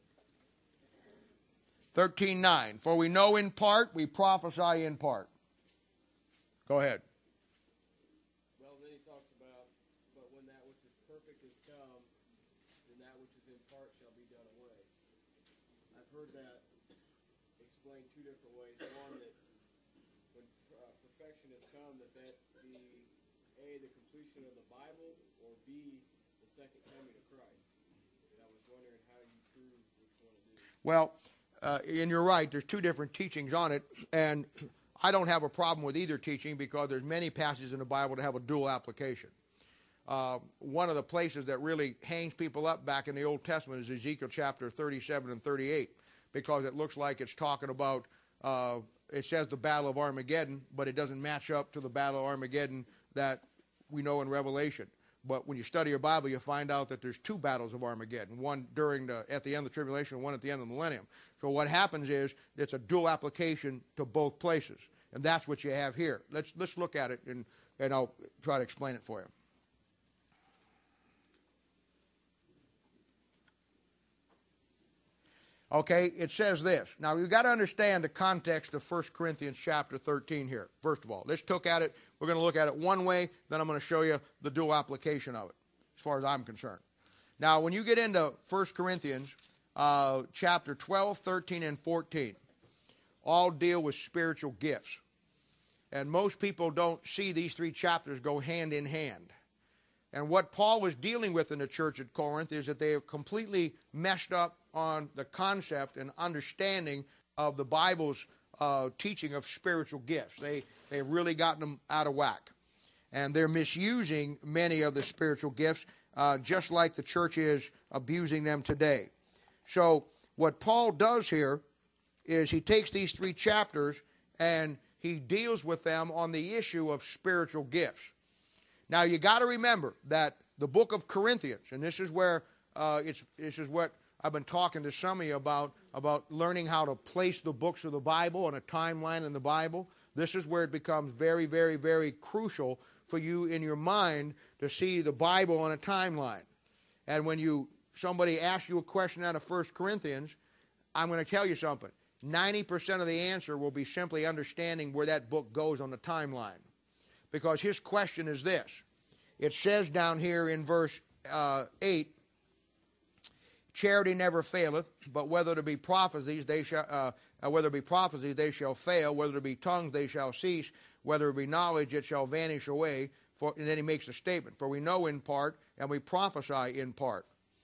thirteen nine. For we know in part, we prophesy in part. Go ahead. Well, then he talks about, but when that which is perfect is come, then that which is in part shall be done away. I've heard that explained two different ways. One, that when uh, perfection has come, that that be A, the completion of the Bible, or B, the second coming of Christ. And I was wondering how you prove which one it is. Well, uh, and you're right. There's two different teachings on it, and I don't have a problem with either teaching because there's many passages in the Bible that have a dual application. Uh, one of the places that really hangs people up back in the Old Testament is Ezekiel chapter thirty-seven and thirty-eight, because it looks like it's talking about, uh, it says the Battle of Armageddon, but it doesn't match up to the Battle of Armageddon that we know in Revelation. But when you study your Bible, you find out that there's two battles of Armageddon, one during the, at the end of the tribulation and one at the end of the millennium. So what happens is it's a dual application to both places. And that's what you have here. Let's, let's look at it, and, and I'll try to explain it for you. Okay, it says this. Now, you've got to understand the context of First Corinthians chapter thirteen here, first of all. Let's look at it. We're going to look at it one way, then I'm going to show you the dual application of it, as far as I'm concerned. Now, when you get into First Corinthians uh, chapter twelve, thirteen, and fourteen, all deal with spiritual gifts. And most people don't see these three chapters go hand in hand. And what Paul was dealing with in the church at Corinth is that they have completely messed up on the concept and understanding of the Bible's uh, teaching of spiritual gifts. They, they've really gotten them out of whack. And they're misusing many of the spiritual gifts, uh, just like the church is abusing them today. So what Paul does here is he takes these three chapters and he deals with them on the issue of spiritual gifts. Now, you got to remember that the book of Corinthians, and this is where uh, it's this is what I've been talking to some of you about, about learning how to place the books of the Bible on a timeline in the Bible. This is where it becomes very, very, very crucial for you in your mind to see the Bible on a timeline. And when you somebody asks you a question out of First Corinthians, I'm going to tell you something. ninety percent of the answer will be simply understanding where that book goes on the timeline. Because his question is this. It says down here in verse uh, eight, charity never faileth, but whether there be prophecies, they shall uh, uh, whether it be prophecies, they shall fail. Whether it be tongues, they shall cease. Whether it be knowledge, it shall vanish away. For, and then he makes a statement. For we know in part, and we prophesy in part.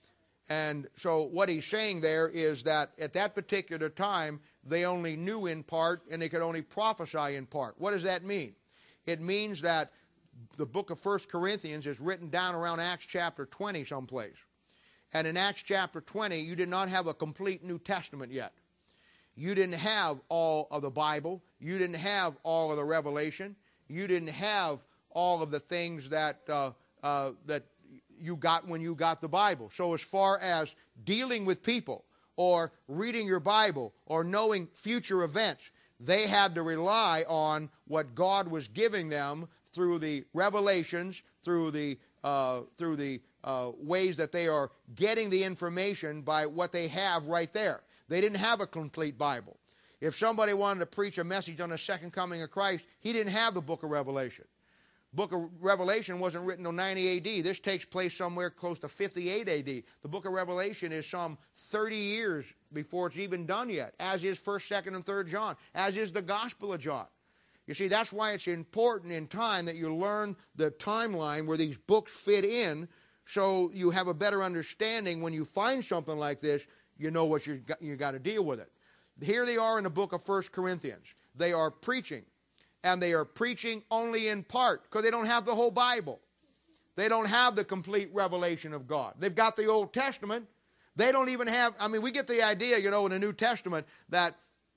And so what he's saying there is that at that particular time, they only knew in part and they could only prophesy in part. What does that mean? It means that the book of First Corinthians is written down around Acts chapter twenty someplace. And in Acts chapter twenty, you did not have a complete New Testament yet. You didn't have all of the Bible. You didn't have all of the Revelation. You didn't have all of the things that uh, uh, that you got when you got the Bible. So as far as dealing with people or reading your Bible or knowing future events, they had to rely on what God was giving them through the revelations, through the uh, through the uh, ways that they are getting the information by what they have right there. They didn't have a complete Bible. If somebody wanted to preach a message on the second coming of Christ, he didn't have the book of Revelation. Book of Revelation wasn't written until ninety A D. This takes place somewhere close to fifty-eight A D. The book of Revelation is some thirty years before it's even done yet, as is first, second, and third John, as is the Gospel of John. You see, that's why it's important in time that you learn the timeline where these books fit in, so you have a better understanding when you find something like this, you know what you got, you got to deal with it. Here they are in the book of First Corinthians. They are preaching, and they are preaching only in part because they don't have the whole Bible. They don't have the complete revelation of God. They've got the Old Testament. They don't even have, I mean, we get the idea, you know, in the New Testament that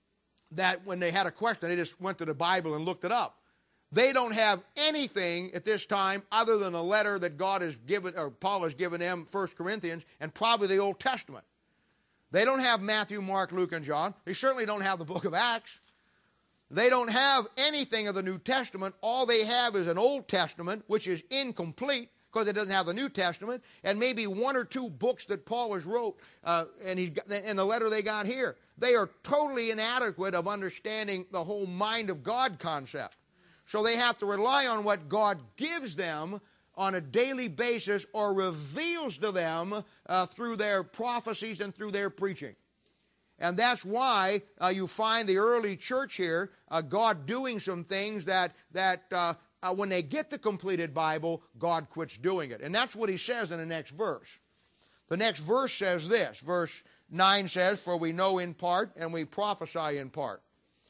that when they had a question, they just went to the Bible and looked it up. They don't have anything at this time other than a letter that God has given, or Paul has given them, First Corinthians, and probably the Old Testament. They don't have Matthew, Mark, Luke, and John. They certainly don't have the book of Acts. They don't have anything of the New Testament. All they have is an Old Testament, which is incomplete because it doesn't have the New Testament, and maybe one or two books that Paul has wrote uh, and he's got, in the letter they got here. They are totally inadequate of understanding the whole mind of God concept. So they have to rely on what God gives them on a daily basis or reveals to them uh, through their prophecies and through their preaching. And that's why uh, you find the early church here, uh, God doing some things that, that uh, uh, when they get the completed Bible, God quits doing it. And that's what he says in the next verse. The next verse says this. Verse nine says, "For we know in part, and we prophesy in part.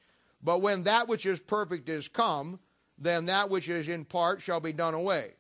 But when that which is perfect is come, then that which is in part shall be done away."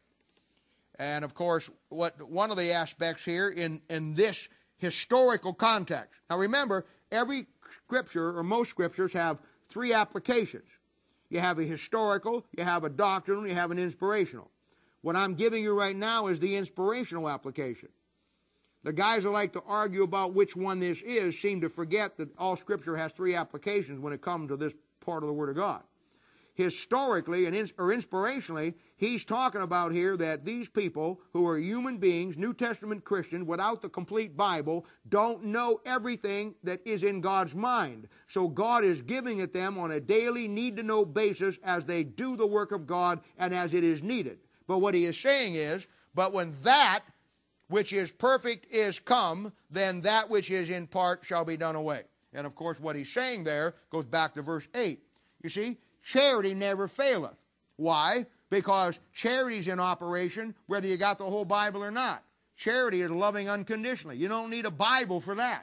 And of course, what one of the aspects here in, in this historical context. Now remember, every scripture, or most scriptures, have three applications. You have a historical, you have a doctrinal, you have an inspirational. What I'm giving you right now is the inspirational application. The guys who like to argue about which one this is seem to forget that all Scripture has three applications when it comes to this part of the Word of God. Historically and ins- or inspirationally, he's talking about here that these people who are human beings, New Testament Christians, without the complete Bible, don't know everything that is in God's mind. So God is giving it them on a daily need-to-know basis as they do the work of God and as it is needed. But what he is saying is, but when that which is perfect is come, then that which is in part shall be done away. And of course what he's saying there goes back to verse eight. You see, charity never faileth. Why? Because charity's in operation whether you got the whole Bible or not. Charity is loving unconditionally. You don't need a Bible for that.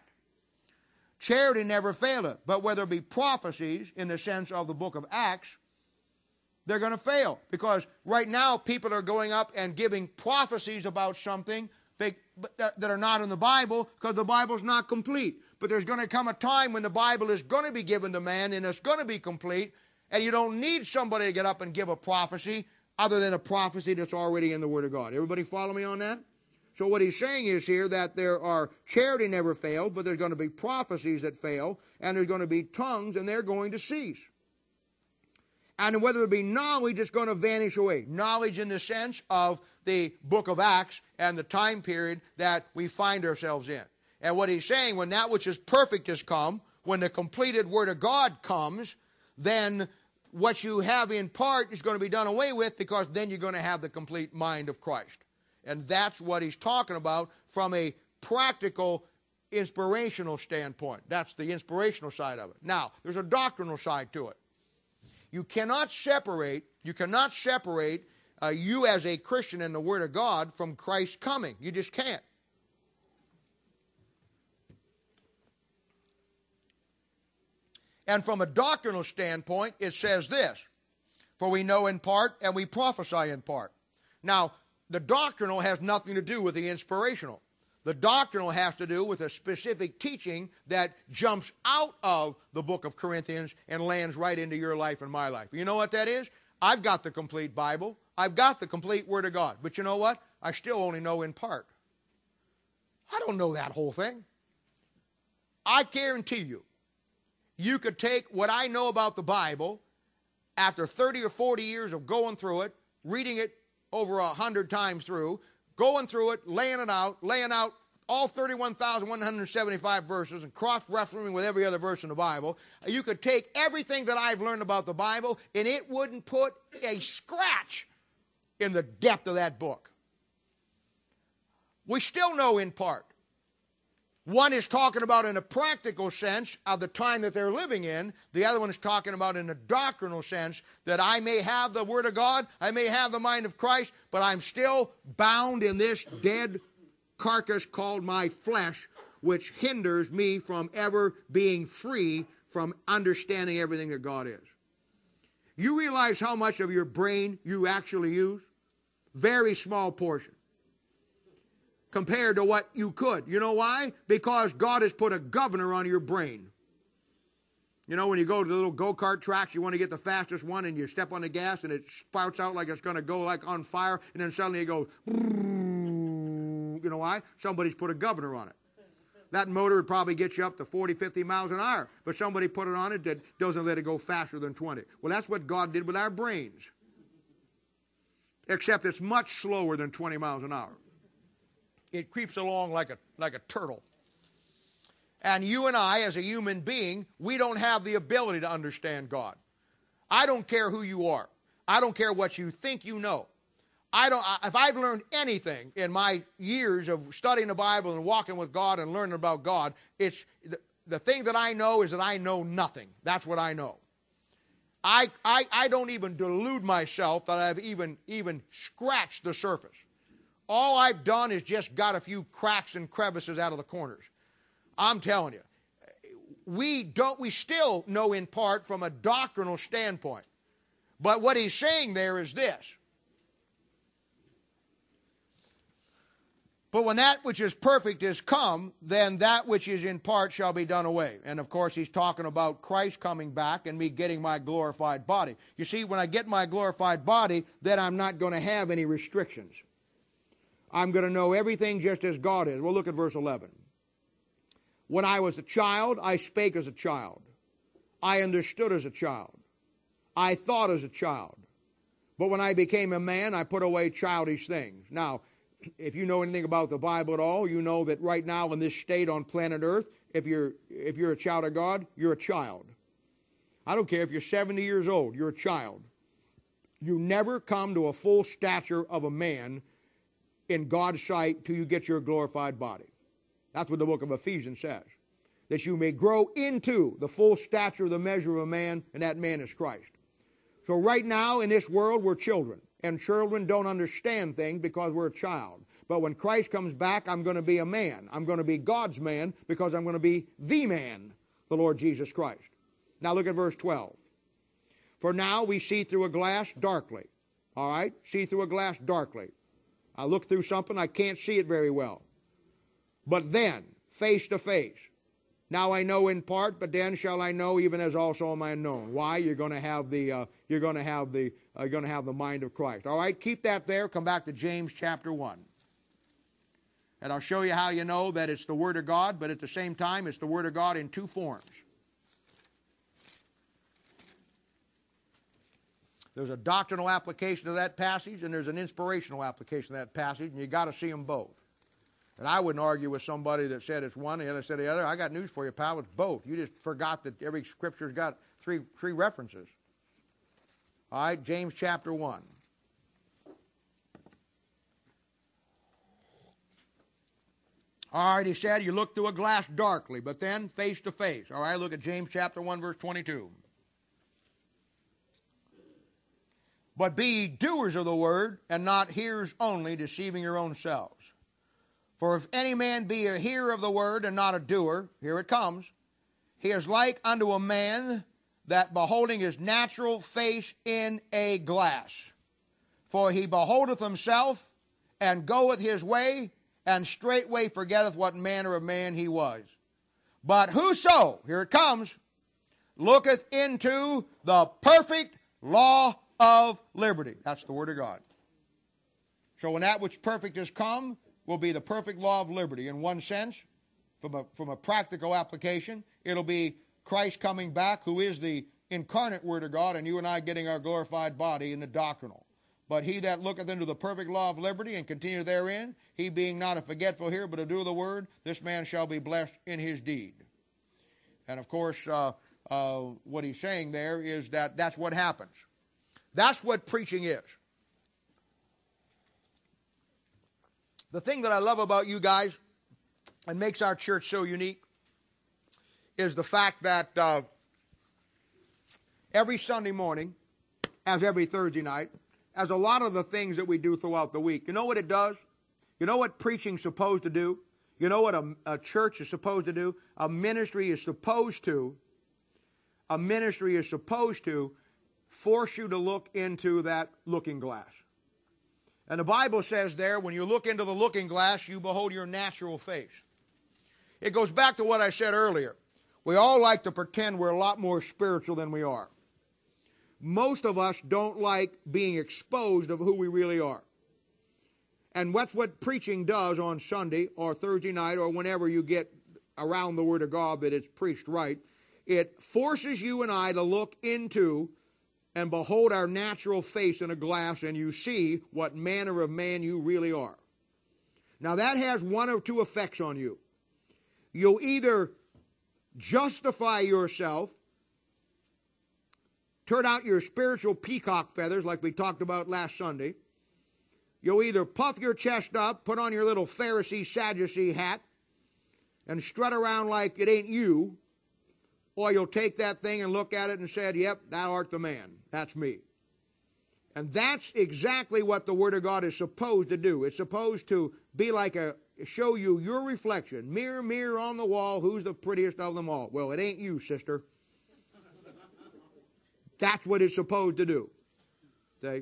Charity never faileth. But whether it be prophecies in the sense of the book of Acts, they're going to fail. Because right now people are going up and giving prophecies about something that are not in the Bible because the Bible's not complete. But there's going to come a time when the Bible is going to be given to man and it's going to be complete, and you don't need somebody to get up and give a prophecy other than a prophecy that's already in the Word of God. Everybody follow me on that? So what he's saying is here that there are, charity never failed, but there's going to be prophecies that fail, and there's going to be tongues, and they're going to cease. And whether it be knowledge, it's going to vanish away. Knowledge in the sense of the book of Acts and the time period that we find ourselves in. And what he's saying, when that which is perfect has come, when the completed Word of God comes, then what you have in part is going to be done away with, because then you're going to have the complete mind of Christ. And that's what he's talking about from a practical, inspirational standpoint. That's the inspirational side of it. Now, there's a doctrinal side to it. You cannot separate, you cannot separate uh, you as a Christian in the Word of God from Christ's coming. You just can't. And from a doctrinal standpoint, it says this, for we know in part and we prophesy in part. Now, the doctrinal has nothing to do with the inspirational. The doctrinal has to do with a specific teaching that jumps out of the book of Corinthians and lands right into your life and my life. You know what that is? I've got the complete Bible. I've got the complete Word of God. But you know what? I still only know in part. I don't know that whole thing. I guarantee you, you could take what I know about the Bible after thirty or forty years of going through it, reading it over a hundred times through, going through it, laying it out, laying out all thirty-one thousand one hundred seventy-five verses and cross-referencing with every other verse in the Bible. You could take everything that I've learned about the Bible and it wouldn't put a scratch in the depth of that book. We still know in part. One is talking about in a practical sense of the time that they're living in. The other one is talking about in a doctrinal sense that I may have the Word of God, I may have the mind of Christ, but I'm still bound in this dead carcass called my flesh, which hinders me from ever being free from understanding everything that God is. You realize how much of your brain you actually use? Very small portion compared to what you could. You know why? Because God has put a governor on your brain. You know, when you go to the little go-kart tracks, you want to get the fastest one, and you step on the gas, and it spouts out like it's going to go like on fire, and then suddenly it goes, you know why? Somebody's put a governor on it. That motor would probably get you up to forty, fifty miles an hour, but somebody put it on it that doesn't let it go faster than twenty. Well, that's what God did with our brains. Except it's much slower than twenty miles an hour. It creeps along like a, like a turtle. And you and I, as a human being, we don't have the ability to understand God. I don't care who you are. I don't care what you think you know. I don't. If I've learned anything in my years of studying the Bible and walking with God and learning about God, it's the, the thing that I know is that I know nothing. That's what I know. I, I, I don't even delude myself that I've even, even scratched the surface. All I've done is just got a few cracks and crevices out of the corners. I'm telling you, we don't, we still know in part from a doctrinal standpoint. But what he's saying there is this. But when that which is perfect is come, then that which is in part shall be done away. And of course, he's talking about Christ coming back and me getting my glorified body. You see, when I get my glorified body, then I'm not going to have any restrictions. I'm going to know everything just as God is. Well, look at verse eleven. When I was a child, I spake as a child. I understood as a child. I thought as a child. But when I became a man, I put away childish things. Now, if you know anything about the Bible at all, you know that right now in this state on planet Earth, if you're, if you're a child of God, you're a child. I don't care if you're seventy years old, you're a child. You never come to a full stature of a man in God's sight till you get your glorified body. That's what the book of Ephesians says. That you may grow into the full stature of the measure of a man, and that man is Christ. So right now in this world, we're children. And children don't understand things because we're a child. But when Christ comes back, I'm going to be a man. I'm going to be God's man because I'm going to be the man, the Lord Jesus Christ. Now look at verse twelve. For now we see through a glass darkly. All right? See through a glass darkly. I look through something, I can't see it very well. But then, face to face. Now I know in part, but then shall I know even as also am I known. Why? You're going to have the uh, you're going to have the uh, you're going to have the mind of Christ. All right, keep that there. Come back to James chapter one, and I'll show you how you know that it's the Word of God, but at the same time, it's the Word of God in two forms. There's a doctrinal application of that passage, and there's an inspirational application of that passage, and you got to see them both. And I wouldn't argue with somebody that said it's one, the other said the other. I got news for you, pal. It's both. You just forgot that every scripture's got three three references. All right, James chapter one. All right, he said, you look through a glass darkly, but then face to face. All right, look at James chapter one, verse twenty-two. But be ye doers of the word, and not hearers only, deceiving your own selves. For if any man be a hearer of the word and not a doer, here it comes, he is like unto a man that beholding his natural face in a glass. For he beholdeth himself, and goeth his way, and straightway forgetteth what manner of man he was. But whoso, here it comes, looketh into the perfect law of liberty. That's the word of God. So when that which perfect is come, will be the perfect law of liberty. In one sense, from a, from a practical application, it'll be Christ coming back, who is the incarnate word of God, and you and I getting our glorified body in the doctrinal. But he that looketh into the perfect law of liberty and continue therein, he being not a forgetful hearer, but a doer of the word, this man shall be blessed in his deed. And of course, uh, uh, what he's saying there is that that's what happens. That's what preaching is. The thing that I love about you guys and makes our church so unique is the fact that uh, every Sunday morning, as every Thursday night, as a lot of the things that we do throughout the week, you know what it does? You know what preaching's supposed to do? You know what a, a church is supposed to do? A ministry is supposed to, a ministry is supposed to force you to look into that looking glass. And the Bible says there, when you look into the looking glass, you behold your natural face. It goes back to what I said earlier. We all like to pretend we're a lot more spiritual than we are. Most of us don't like being exposed of who we really are. And that's what preaching does on Sunday or Thursday night or whenever you get around the Word of God that it's preached right. It forces you and I to look into and behold our natural face in a glass, and you see what manner of man you really are. Now that has one or two effects on you. You'll either justify yourself, turn out your spiritual peacock feathers like we talked about last Sunday. You'll either puff your chest up, put on your little Pharisee, Sadducee hat, and strut around like it ain't you, or you'll take that thing and look at it and say, yep, thou art the man. That's me. And that's exactly what the Word of God is supposed to do. It's supposed to be like a, show you your reflection. Mirror, mirror on the wall, who's the prettiest of them all? Well, it ain't you, sister. That's what it's supposed to do. See?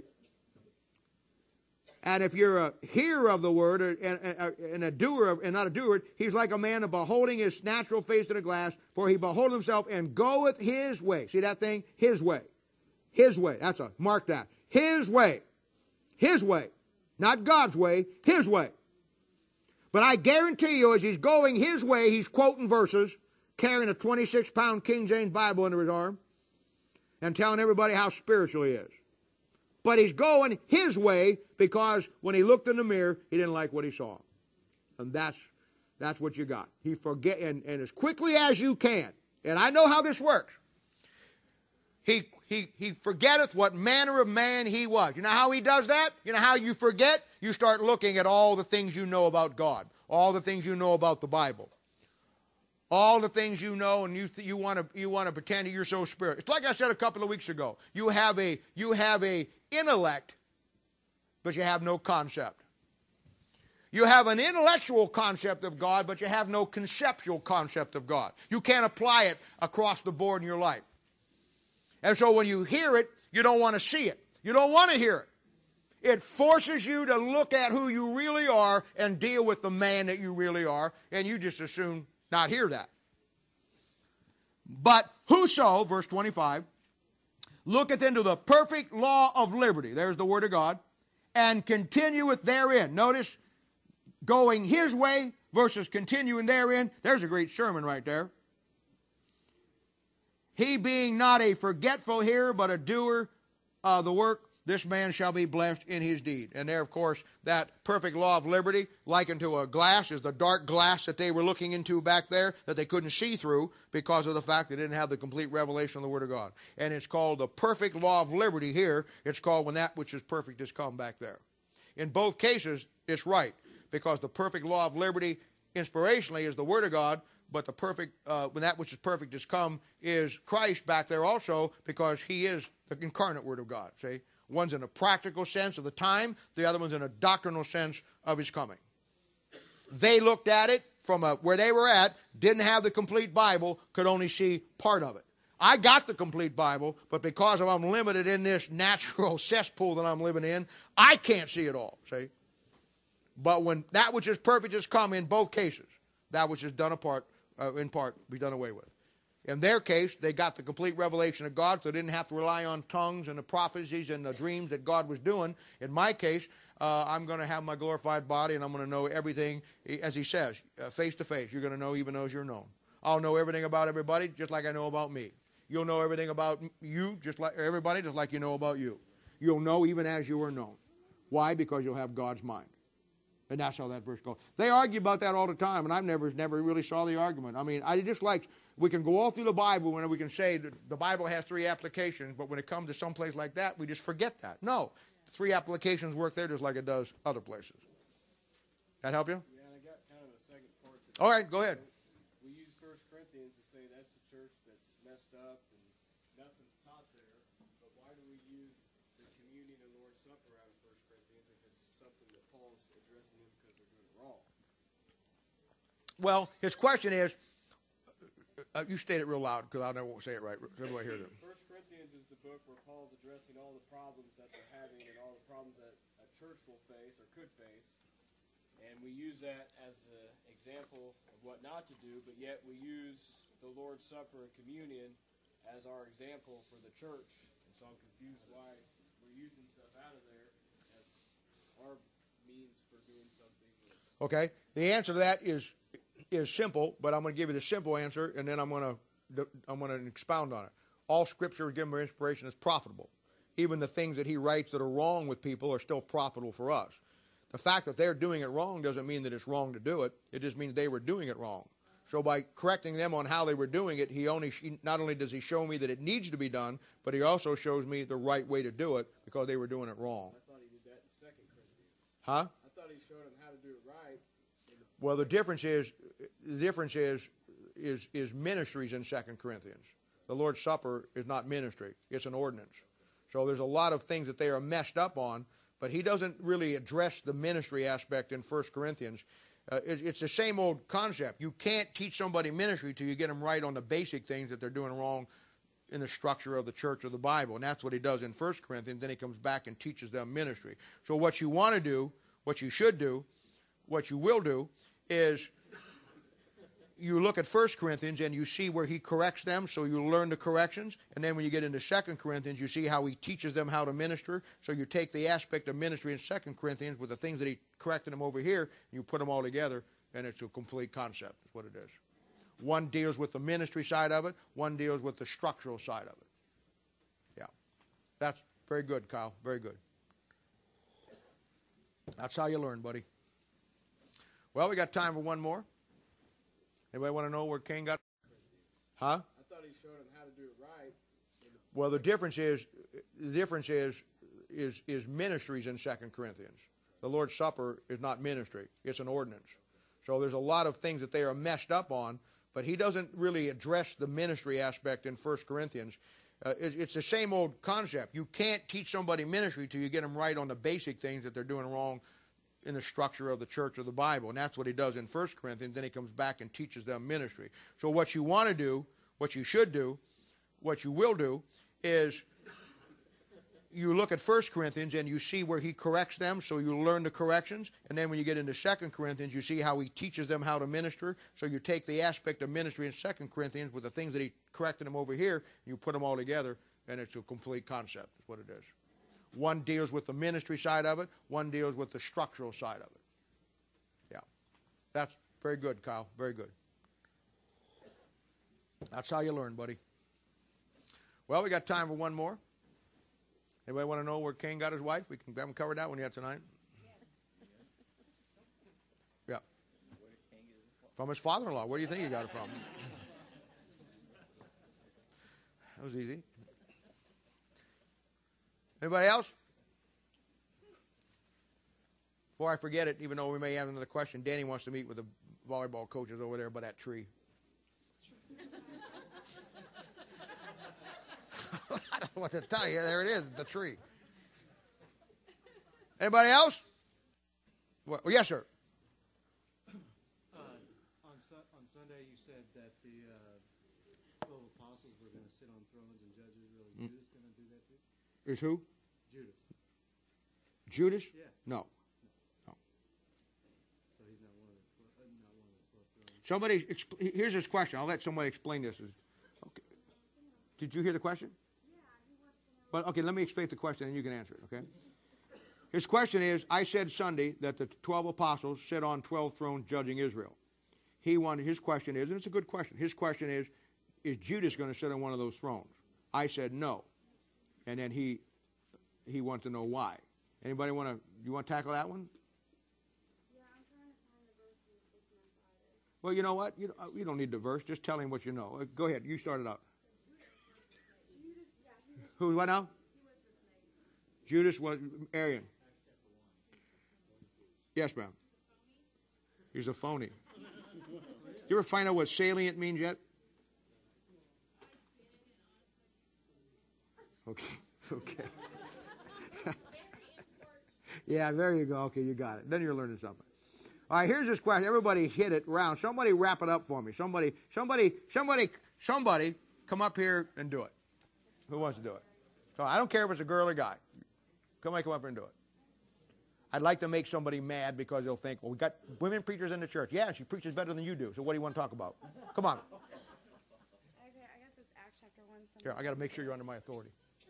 And if you're a hearer of the word and a doer of, and not a doer, he's like a man of beholding his natural face in a glass, for he beholdeth himself and goeth his way. See that thing? His way. His way. That's a, mark that. His way. His way. Not God's way, his way. But I guarantee you, as he's going his way, he's quoting verses, carrying a twenty-six pound King James Bible under his arm, and telling everybody how spiritual he is. But he's going his way because when he looked in the mirror, he didn't like what he saw. And that's that's what you got. He forget and, and as quickly as you can, and I know how this works, he he he forgetteth what manner of man he was. You know how he does that? You know how you forget? You start looking at all the things you know about God, all the things you know about the Bible. All the things you know, and you th- you want to you want to pretend that you're so spiritual. It's like I said a couple of weeks ago. You have a you have a intellect, but you have no concept. You have an intellectual concept of God, but you have no conceptual concept of God. You can't apply it across the board in your life. And so when you hear it, you don't want to see it. You don't want to hear it. It forces you to look at who you really are and deal with the man that you really are, and you just as soon not hear that. But whoso, verse twenty-five, looketh into the perfect law of liberty, there's the word of God, and continueth therein. Notice, going his way versus continuing therein. There's a great sermon right there. He being not a forgetful hearer, but a doer of the work, this man shall be blessed in his deed. And there, of course, that perfect law of liberty, likened to a glass, is the dark glass that they were looking into back there that they couldn't see through because of the fact they didn't have the complete revelation of the Word of God. And it's called the perfect law of liberty here. It's called when that which is perfect is come back there. In both cases, it's right, because the perfect law of liberty, inspirationally, is the Word of God, but the perfect, uh, when that which is perfect is come, is Christ back there also, because he is the incarnate Word of God, see? One's in a practical sense of the time. The other one's in a doctrinal sense of his coming. They looked at it from a, where they were at, didn't have the complete Bible, could only see part of it. I got the complete Bible, but because I'm limited in this natural cesspool that I'm living in, I can't see it all, see? But when that which is perfect has come in both cases, that which is done apart, uh, in part, be done away with. In their case, they got the complete revelation of God, so they didn't have to rely on tongues and the prophecies and the dreams that God was doing. In my case, uh, I'm going to have my glorified body, and I'm going to know everything, as he says, uh, face to face. You're going to know even those you're known. I'll know everything about everybody, just like I know about me. You'll know everything about you, just like everybody, just like you know about you. You'll know even as you are known. Why? Because you'll have God's mind. And that's how that verse goes. They argue about that all the time, and I've never never really saw the argument. I mean, I just like, we can go all through the Bible and we can say that the Bible has three applications, but when it comes to some place like that, we just forget that. No, three applications work there just like it does other places. That help you? Yeah, I got kind of a second part to that. All right, go ahead. We use First Corinthians to say that's the church that's messed up and nothing's taught there. But why do we use the communion and Lord's Supper out of First Corinthians if it's something that Paul's addressing them because they're doing it wrong? Well, his question is, uh, you state it real loud because I never won't say it right. Everybody hears it. First Corinthians is the book where Paul's addressing all the problems that they're having and all the problems that a church will face or could face. And we use that as an example of what not to do, but yet we use the Lord's Supper and communion as our example for the church. And so I'm confused why we're using stuff out of there as our means for doing something. Okay. The answer to that is is simple, but I'm going to give you the simple answer, and then I'm going to I'm going to expound on it. All Scripture given by inspiration is profitable. Even the things that he writes that are wrong with people are still profitable for us. The fact that they're doing it wrong doesn't mean that it's wrong to do it. It just means they were doing it wrong. So by correcting them on how they were doing it, he only not only does he show me that it needs to be done, but he also shows me the right way to do it because they were doing it wrong. I thought he did that in Second Corinthians. Huh? I thought he showed them how to do it right. Well, the difference is the difference is is is ministries in Second Corinthians. The Lord's Supper is not ministry; it's an ordinance. So there's a lot of things that they are messed up on, but he doesn't really address the ministry aspect in First Corinthians. Uh, it, it's the same old concept. You can't teach somebody ministry till you get them right on the basic things that they're doing wrong in the structure of the church or the Bible, and that's what he does in First Corinthians. Then he comes back and teaches them ministry. So what you want to do, what you should do, what you will do is you look at First Corinthians and you see where he corrects them, so you learn the corrections. And then when you get into Second Corinthians, you see how he teaches them how to minister. So you take the aspect of ministry in Second Corinthians with the things that he corrected them over here, and you put them all together, and it's a complete concept is what it is. One deals with the ministry side of it. One deals with the structural side of it. Yeah. That's very good, Kyle. Very good. That's how you learn, buddy. Well, we got time for one more. Anybody want to know where Cain got? Huh? I thought he showed them how to do it right. Well, the difference is the difference is is is ministries in Second Corinthians. The Lord's Supper is not ministry; it's an ordinance. So there's a lot of things that they are messed up on, but he doesn't really address the ministry aspect in First Corinthians. Uh, it, it's the same old concept. You can't teach somebody ministry till you get them right on the basic things that they're doing wrong in the structure of the church or the Bible. And that's what he does in First Corinthians. Then he comes back and teaches them ministry. So what you want to do, what you should do, what you will do, is you look at First Corinthians and you see where he corrects them, so you learn the corrections. And then when you get into Second Corinthians, you see how he teaches them how to minister. So you take the aspect of ministry in Second Corinthians with the things that he corrected them over here, and you put them all together, and it's a complete concept is what it is. One deals with the ministry side of it. One deals with the structural side of it. Yeah. That's very good, Kyle. Very good. That's how you learn, buddy. Well, we got time for one more. Anybody want to know where Cain got his wife? We can haven't covered that one yet tonight. Yeah. From his father-in-law. Where do you think he got it from? That was easy. Anybody else? Before I forget it, even though we may have another question, Danny wants to meet with the volleyball coaches over there by that tree. I don't know what to tell you. There it is, the tree. Anybody else? Well, yes, sir. Uh, said that the uh, twelve apostles were going to sit on thrones and judge Israel. Is Judas going to do that too? Is who? Judas. Judas? Yeah. No. So he's not one of the twelve. Uh, not one of the twelve thrones. Somebody, expl- here's this question. I'll let somebody explain this. Okay. Did you hear the question? Well, okay, let me explain the question and you can answer it, okay? His question is, I said Sunday that the twelve apostles sit on twelve thrones judging Israel. He wanted, his question is, and it's a good question, his question is, is Judas going to sit on one of those thrones? I said no. And then he he wants to know why. Anybody want to, you want to tackle that one? Yeah, I'm trying to find the verse in the book of Well, you know what? You, uh, you don't need the verse. Just tell him what you know. Uh, go ahead. You start it out. Who, what now? Judas was, Arian. Yes, ma'am. He's a phony. You ever find out what salient means yet? Okay. Okay. Yeah, there you go. Okay, you got it. Then you're learning something. All right, here's this question. Everybody hit it round. Somebody wrap it up for me. Somebody, somebody, somebody, somebody come up here and do it. Who wants to do it? So I don't care if it's a girl or guy. Come on, come up here and do it. I'd like to make somebody mad because they'll think, well, we got women preachers in the church. Yeah, she preaches better than you do. So what do you want to talk about? Come on. Okay, I guess it's Acts chapter one. Here, I got to make sure you're under my authority.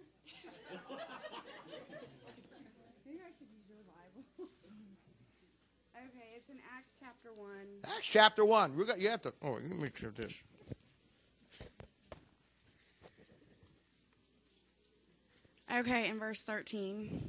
Maybe I should use your Bible. Okay, it's in Acts chapter one. Acts chapter one. We got, you have to. Oh, let me make sure of this. Okay, in verse thirteen.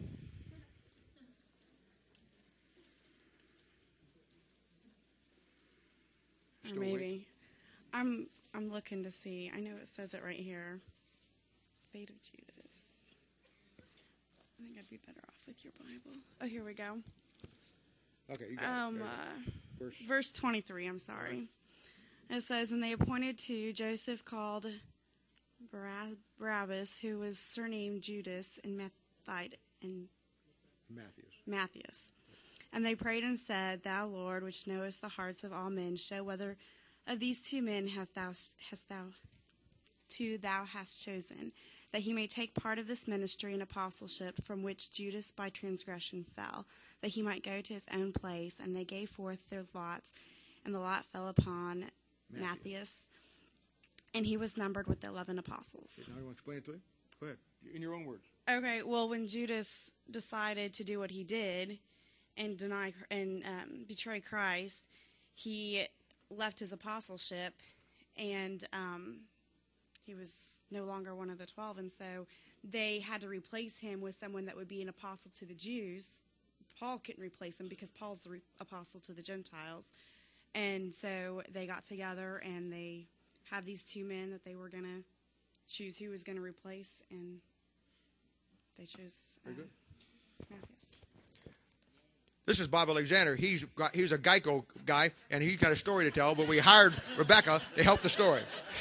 Or Still maybe. waiting. I'm I'm looking to see. I know it says it right here. Fate of Judas. I think I'd be better off with your Bible. Oh, here we go. Okay, you got Um, it. uh, Verse. verse twenty-three, I'm sorry. It says, and they appointed to Joseph called Bar- Barabbas, who was surnamed Judas, and Matthias, and Matthews. Matthias. And they prayed and said, Thou, Lord, which knowest the hearts of all men, show whether of these two men hast thou, hast thou two thou hast chosen, that he may take part of this ministry and apostleship from which Judas by transgression fell, that he might go to his own place. And they gave forth their lots, and the lot fell upon Matthias. Matthias, and he was numbered with the eleven apostles. Now you want to explain it to him? Go ahead. In your own words. Okay, well, when Judas decided to do what he did and deny and um, betray Christ, he left his apostleship, and um, he was no longer one of the twelve, and so they had to replace him with someone that would be an apostle to the Jews. Paul couldn't replace him because Paul's the re- apostle to the Gentiles, and so they got together and they had these two men that they were going to choose who was going to replace, and they chose uh, Matthias. This is Bob Alexander. He's got, he's a Geico guy, and he's got a story to tell, but we hired Rebecca to help the story.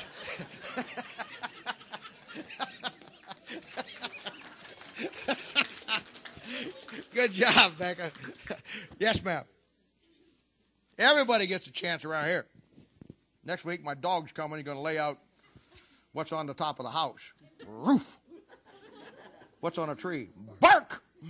Good job, Becca. Yes, ma'am. Everybody gets a chance around here. Next week, my dog's coming. He's going to lay out what's on the top of the house. Roof. What's on a tree? Bark. Okay,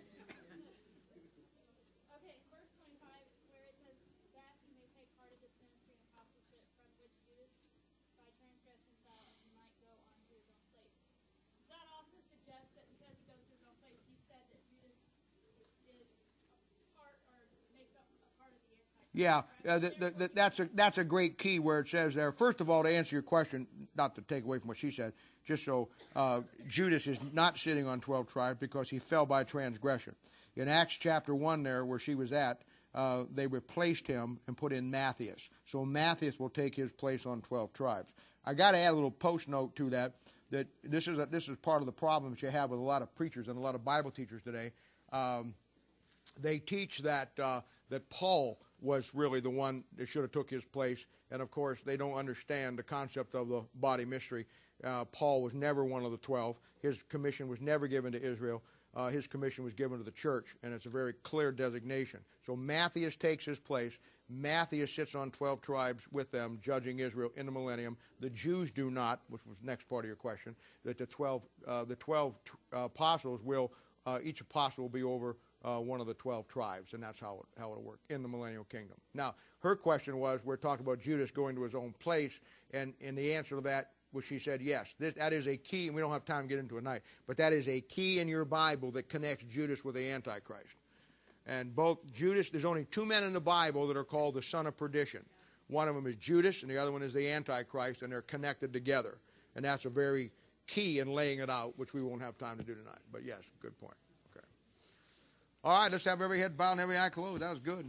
verse twenty-five, where it says that he may take part of this ministry and apostleship from which Judas by transgression fell, and he might go on to his own place. Does that also suggest that because he goes to his own place, he said that Judas is a part or makes up a part of the Antichrist? Yeah, uh, th- th- th- that's a that's a great key where it says there. First of all, to answer your question, not to take away from what she said, just so uh, Judas is not sitting on twelve tribes because he fell by transgression. In Acts chapter one there, where she was at, uh, they replaced him and put in Matthias. So Matthias will take his place on twelve tribes. I got to add a little post note to that, that this is, a, this is part of the problem that you have with a lot of preachers and a lot of Bible teachers today. Um, they teach that uh, that Paul was really the one that should have took his place. And, of course, they don't understand the concept of the body mystery. Uh, Paul was never one of the twelve. His commission was never given to Israel. Uh, his commission was given to the church, and it's a very clear designation. So Matthias takes his place. Matthias sits on twelve tribes with them, judging Israel in the millennium. The Jews do not, which was the next part of your question, that the twelve, uh, the twelve uh, apostles will, uh, each apostle will be over uh, one of the twelve tribes, and that's how, it, how it'll work in the millennial kingdom. Now, her question was, we're talking about Judas going to his own place, and, and the answer to that was she said yes. This, that is a key, and we don't have time to get into it tonight, but that is a key in your Bible that connects Judas with the Antichrist. And both Judas, there's only two men in the Bible that are called the son of perdition. One of them is Judas, and the other one is the Antichrist, and they're connected together. And that's a very key in laying it out, which we won't have time to do tonight. But yes, good point. Okay. All right, let's have every head bowed and every eye closed. That was good.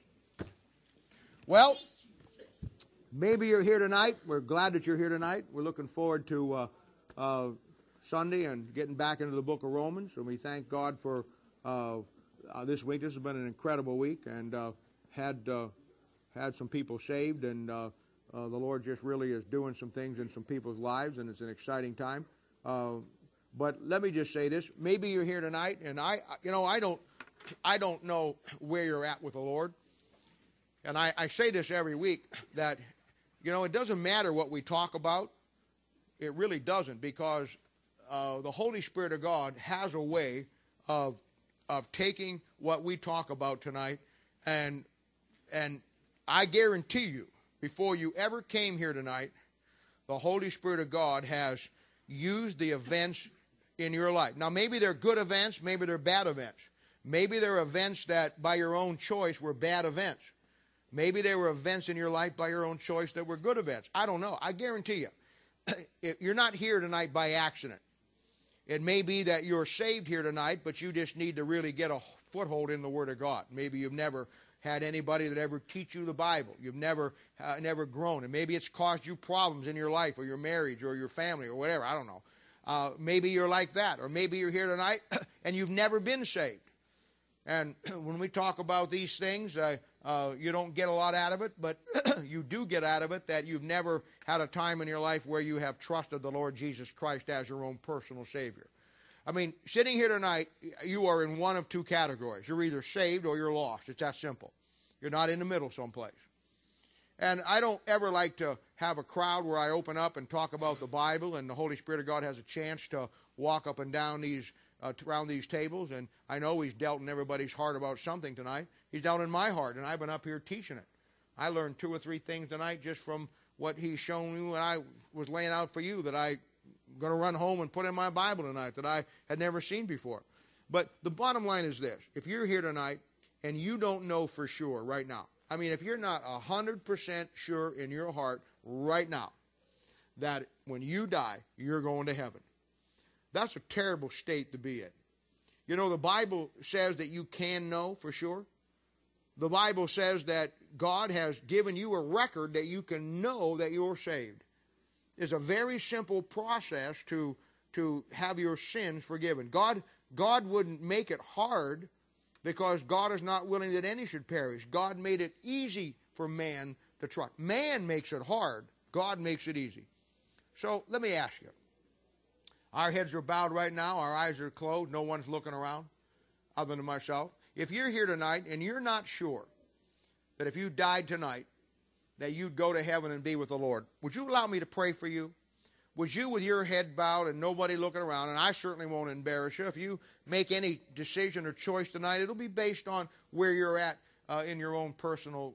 Well, maybe you're here tonight. We're glad that you're here tonight. We're looking forward to uh, uh, Sunday and getting back into the book of Romans. And we thank God for uh, uh, this week. This has been an incredible week, and uh, had uh, had some people saved. And uh, uh, the Lord just really is doing some things in some people's lives, and it's an exciting time. Uh, but let me just say this: maybe you're here tonight, and I, you know, I don't, I don't know where you're at with the Lord. And I, I say this every week that, you know, it doesn't matter what we talk about. It really doesn't, because uh, the Holy Spirit of God has a way of of taking what we talk about tonight, and and I guarantee you, before you ever came here tonight, the Holy Spirit of God has used the events in your life. Now, maybe they're good events, maybe they're bad events. Maybe they're events that, by your own choice, were bad events. Maybe there were events in your life by your own choice that were good events. I don't know. I guarantee you, you're not here tonight by accident. It may be that you're saved here tonight, but you just need to really get a foothold in the Word of God. Maybe you've never had anybody that ever teach you the Bible. You've never uh, never grown. And maybe it's caused you problems in your life or your marriage or your family or whatever. I don't know. Uh, maybe you're like that. Or maybe you're here tonight and you've never been saved. And when we talk about these things, uh, uh, you don't get a lot out of it, but you do get out of it that you've never had a time in your life where you have trusted the Lord Jesus Christ as your own personal Savior. I mean, sitting here tonight, you are in one of two categories. You're either saved or you're lost. It's that simple. You're not in the middle someplace. And I don't ever like to have a crowd where I open up and talk about the Bible and the Holy Spirit of God has a chance to walk up and down these Uh, around these tables, and I know he's dealt in everybody's heart about something tonight. He's dealt in my heart, and I've been up here teaching it. I learned two or three things tonight just from what he's shown me when I was laying out for you that I'm going to run home and put in my Bible tonight that I had never seen before. But the bottom line is this. If you're here tonight and you don't know for sure right now, I mean, if you're not one hundred percent sure in your heart right now that when you die, you're going to heaven, that's a terrible state to be in. You know, the Bible says that you can know for sure. The Bible says that God has given you a record that you can know that you're saved. It's a very simple process to, to have your sins forgiven. God, God wouldn't make it hard because God is not willing that any should perish. God made it easy for man to try. Man makes it hard. God makes it easy. So let me ask you. Our heads are bowed right now. Our eyes are closed. No one's looking around other than myself. If you're here tonight and you're not sure that if you died tonight that you'd go to heaven and be with the Lord, would you allow me to pray for you? Would you, with your head bowed and nobody looking around, and I certainly won't embarrass you, if you make any decision or choice tonight, it'll be based on where you're at uh, in your own personal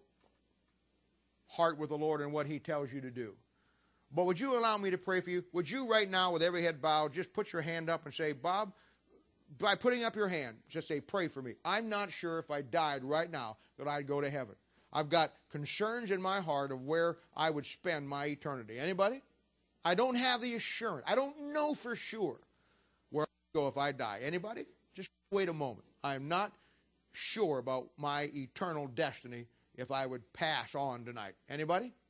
heart with the Lord and what He tells you to do. But would you allow me to pray for you? Would you right now, with every head bowed, just put your hand up and say, Bob, by putting up your hand, just say, pray for me. I'm not sure if I died right now that I'd go to heaven. I've got concerns in my heart of where I would spend my eternity. Anybody? I don't have the assurance. I don't know for sure where I'd go if I die. Anybody? Just wait a moment. I'm not sure about my eternal destiny if I would pass on tonight. Anybody?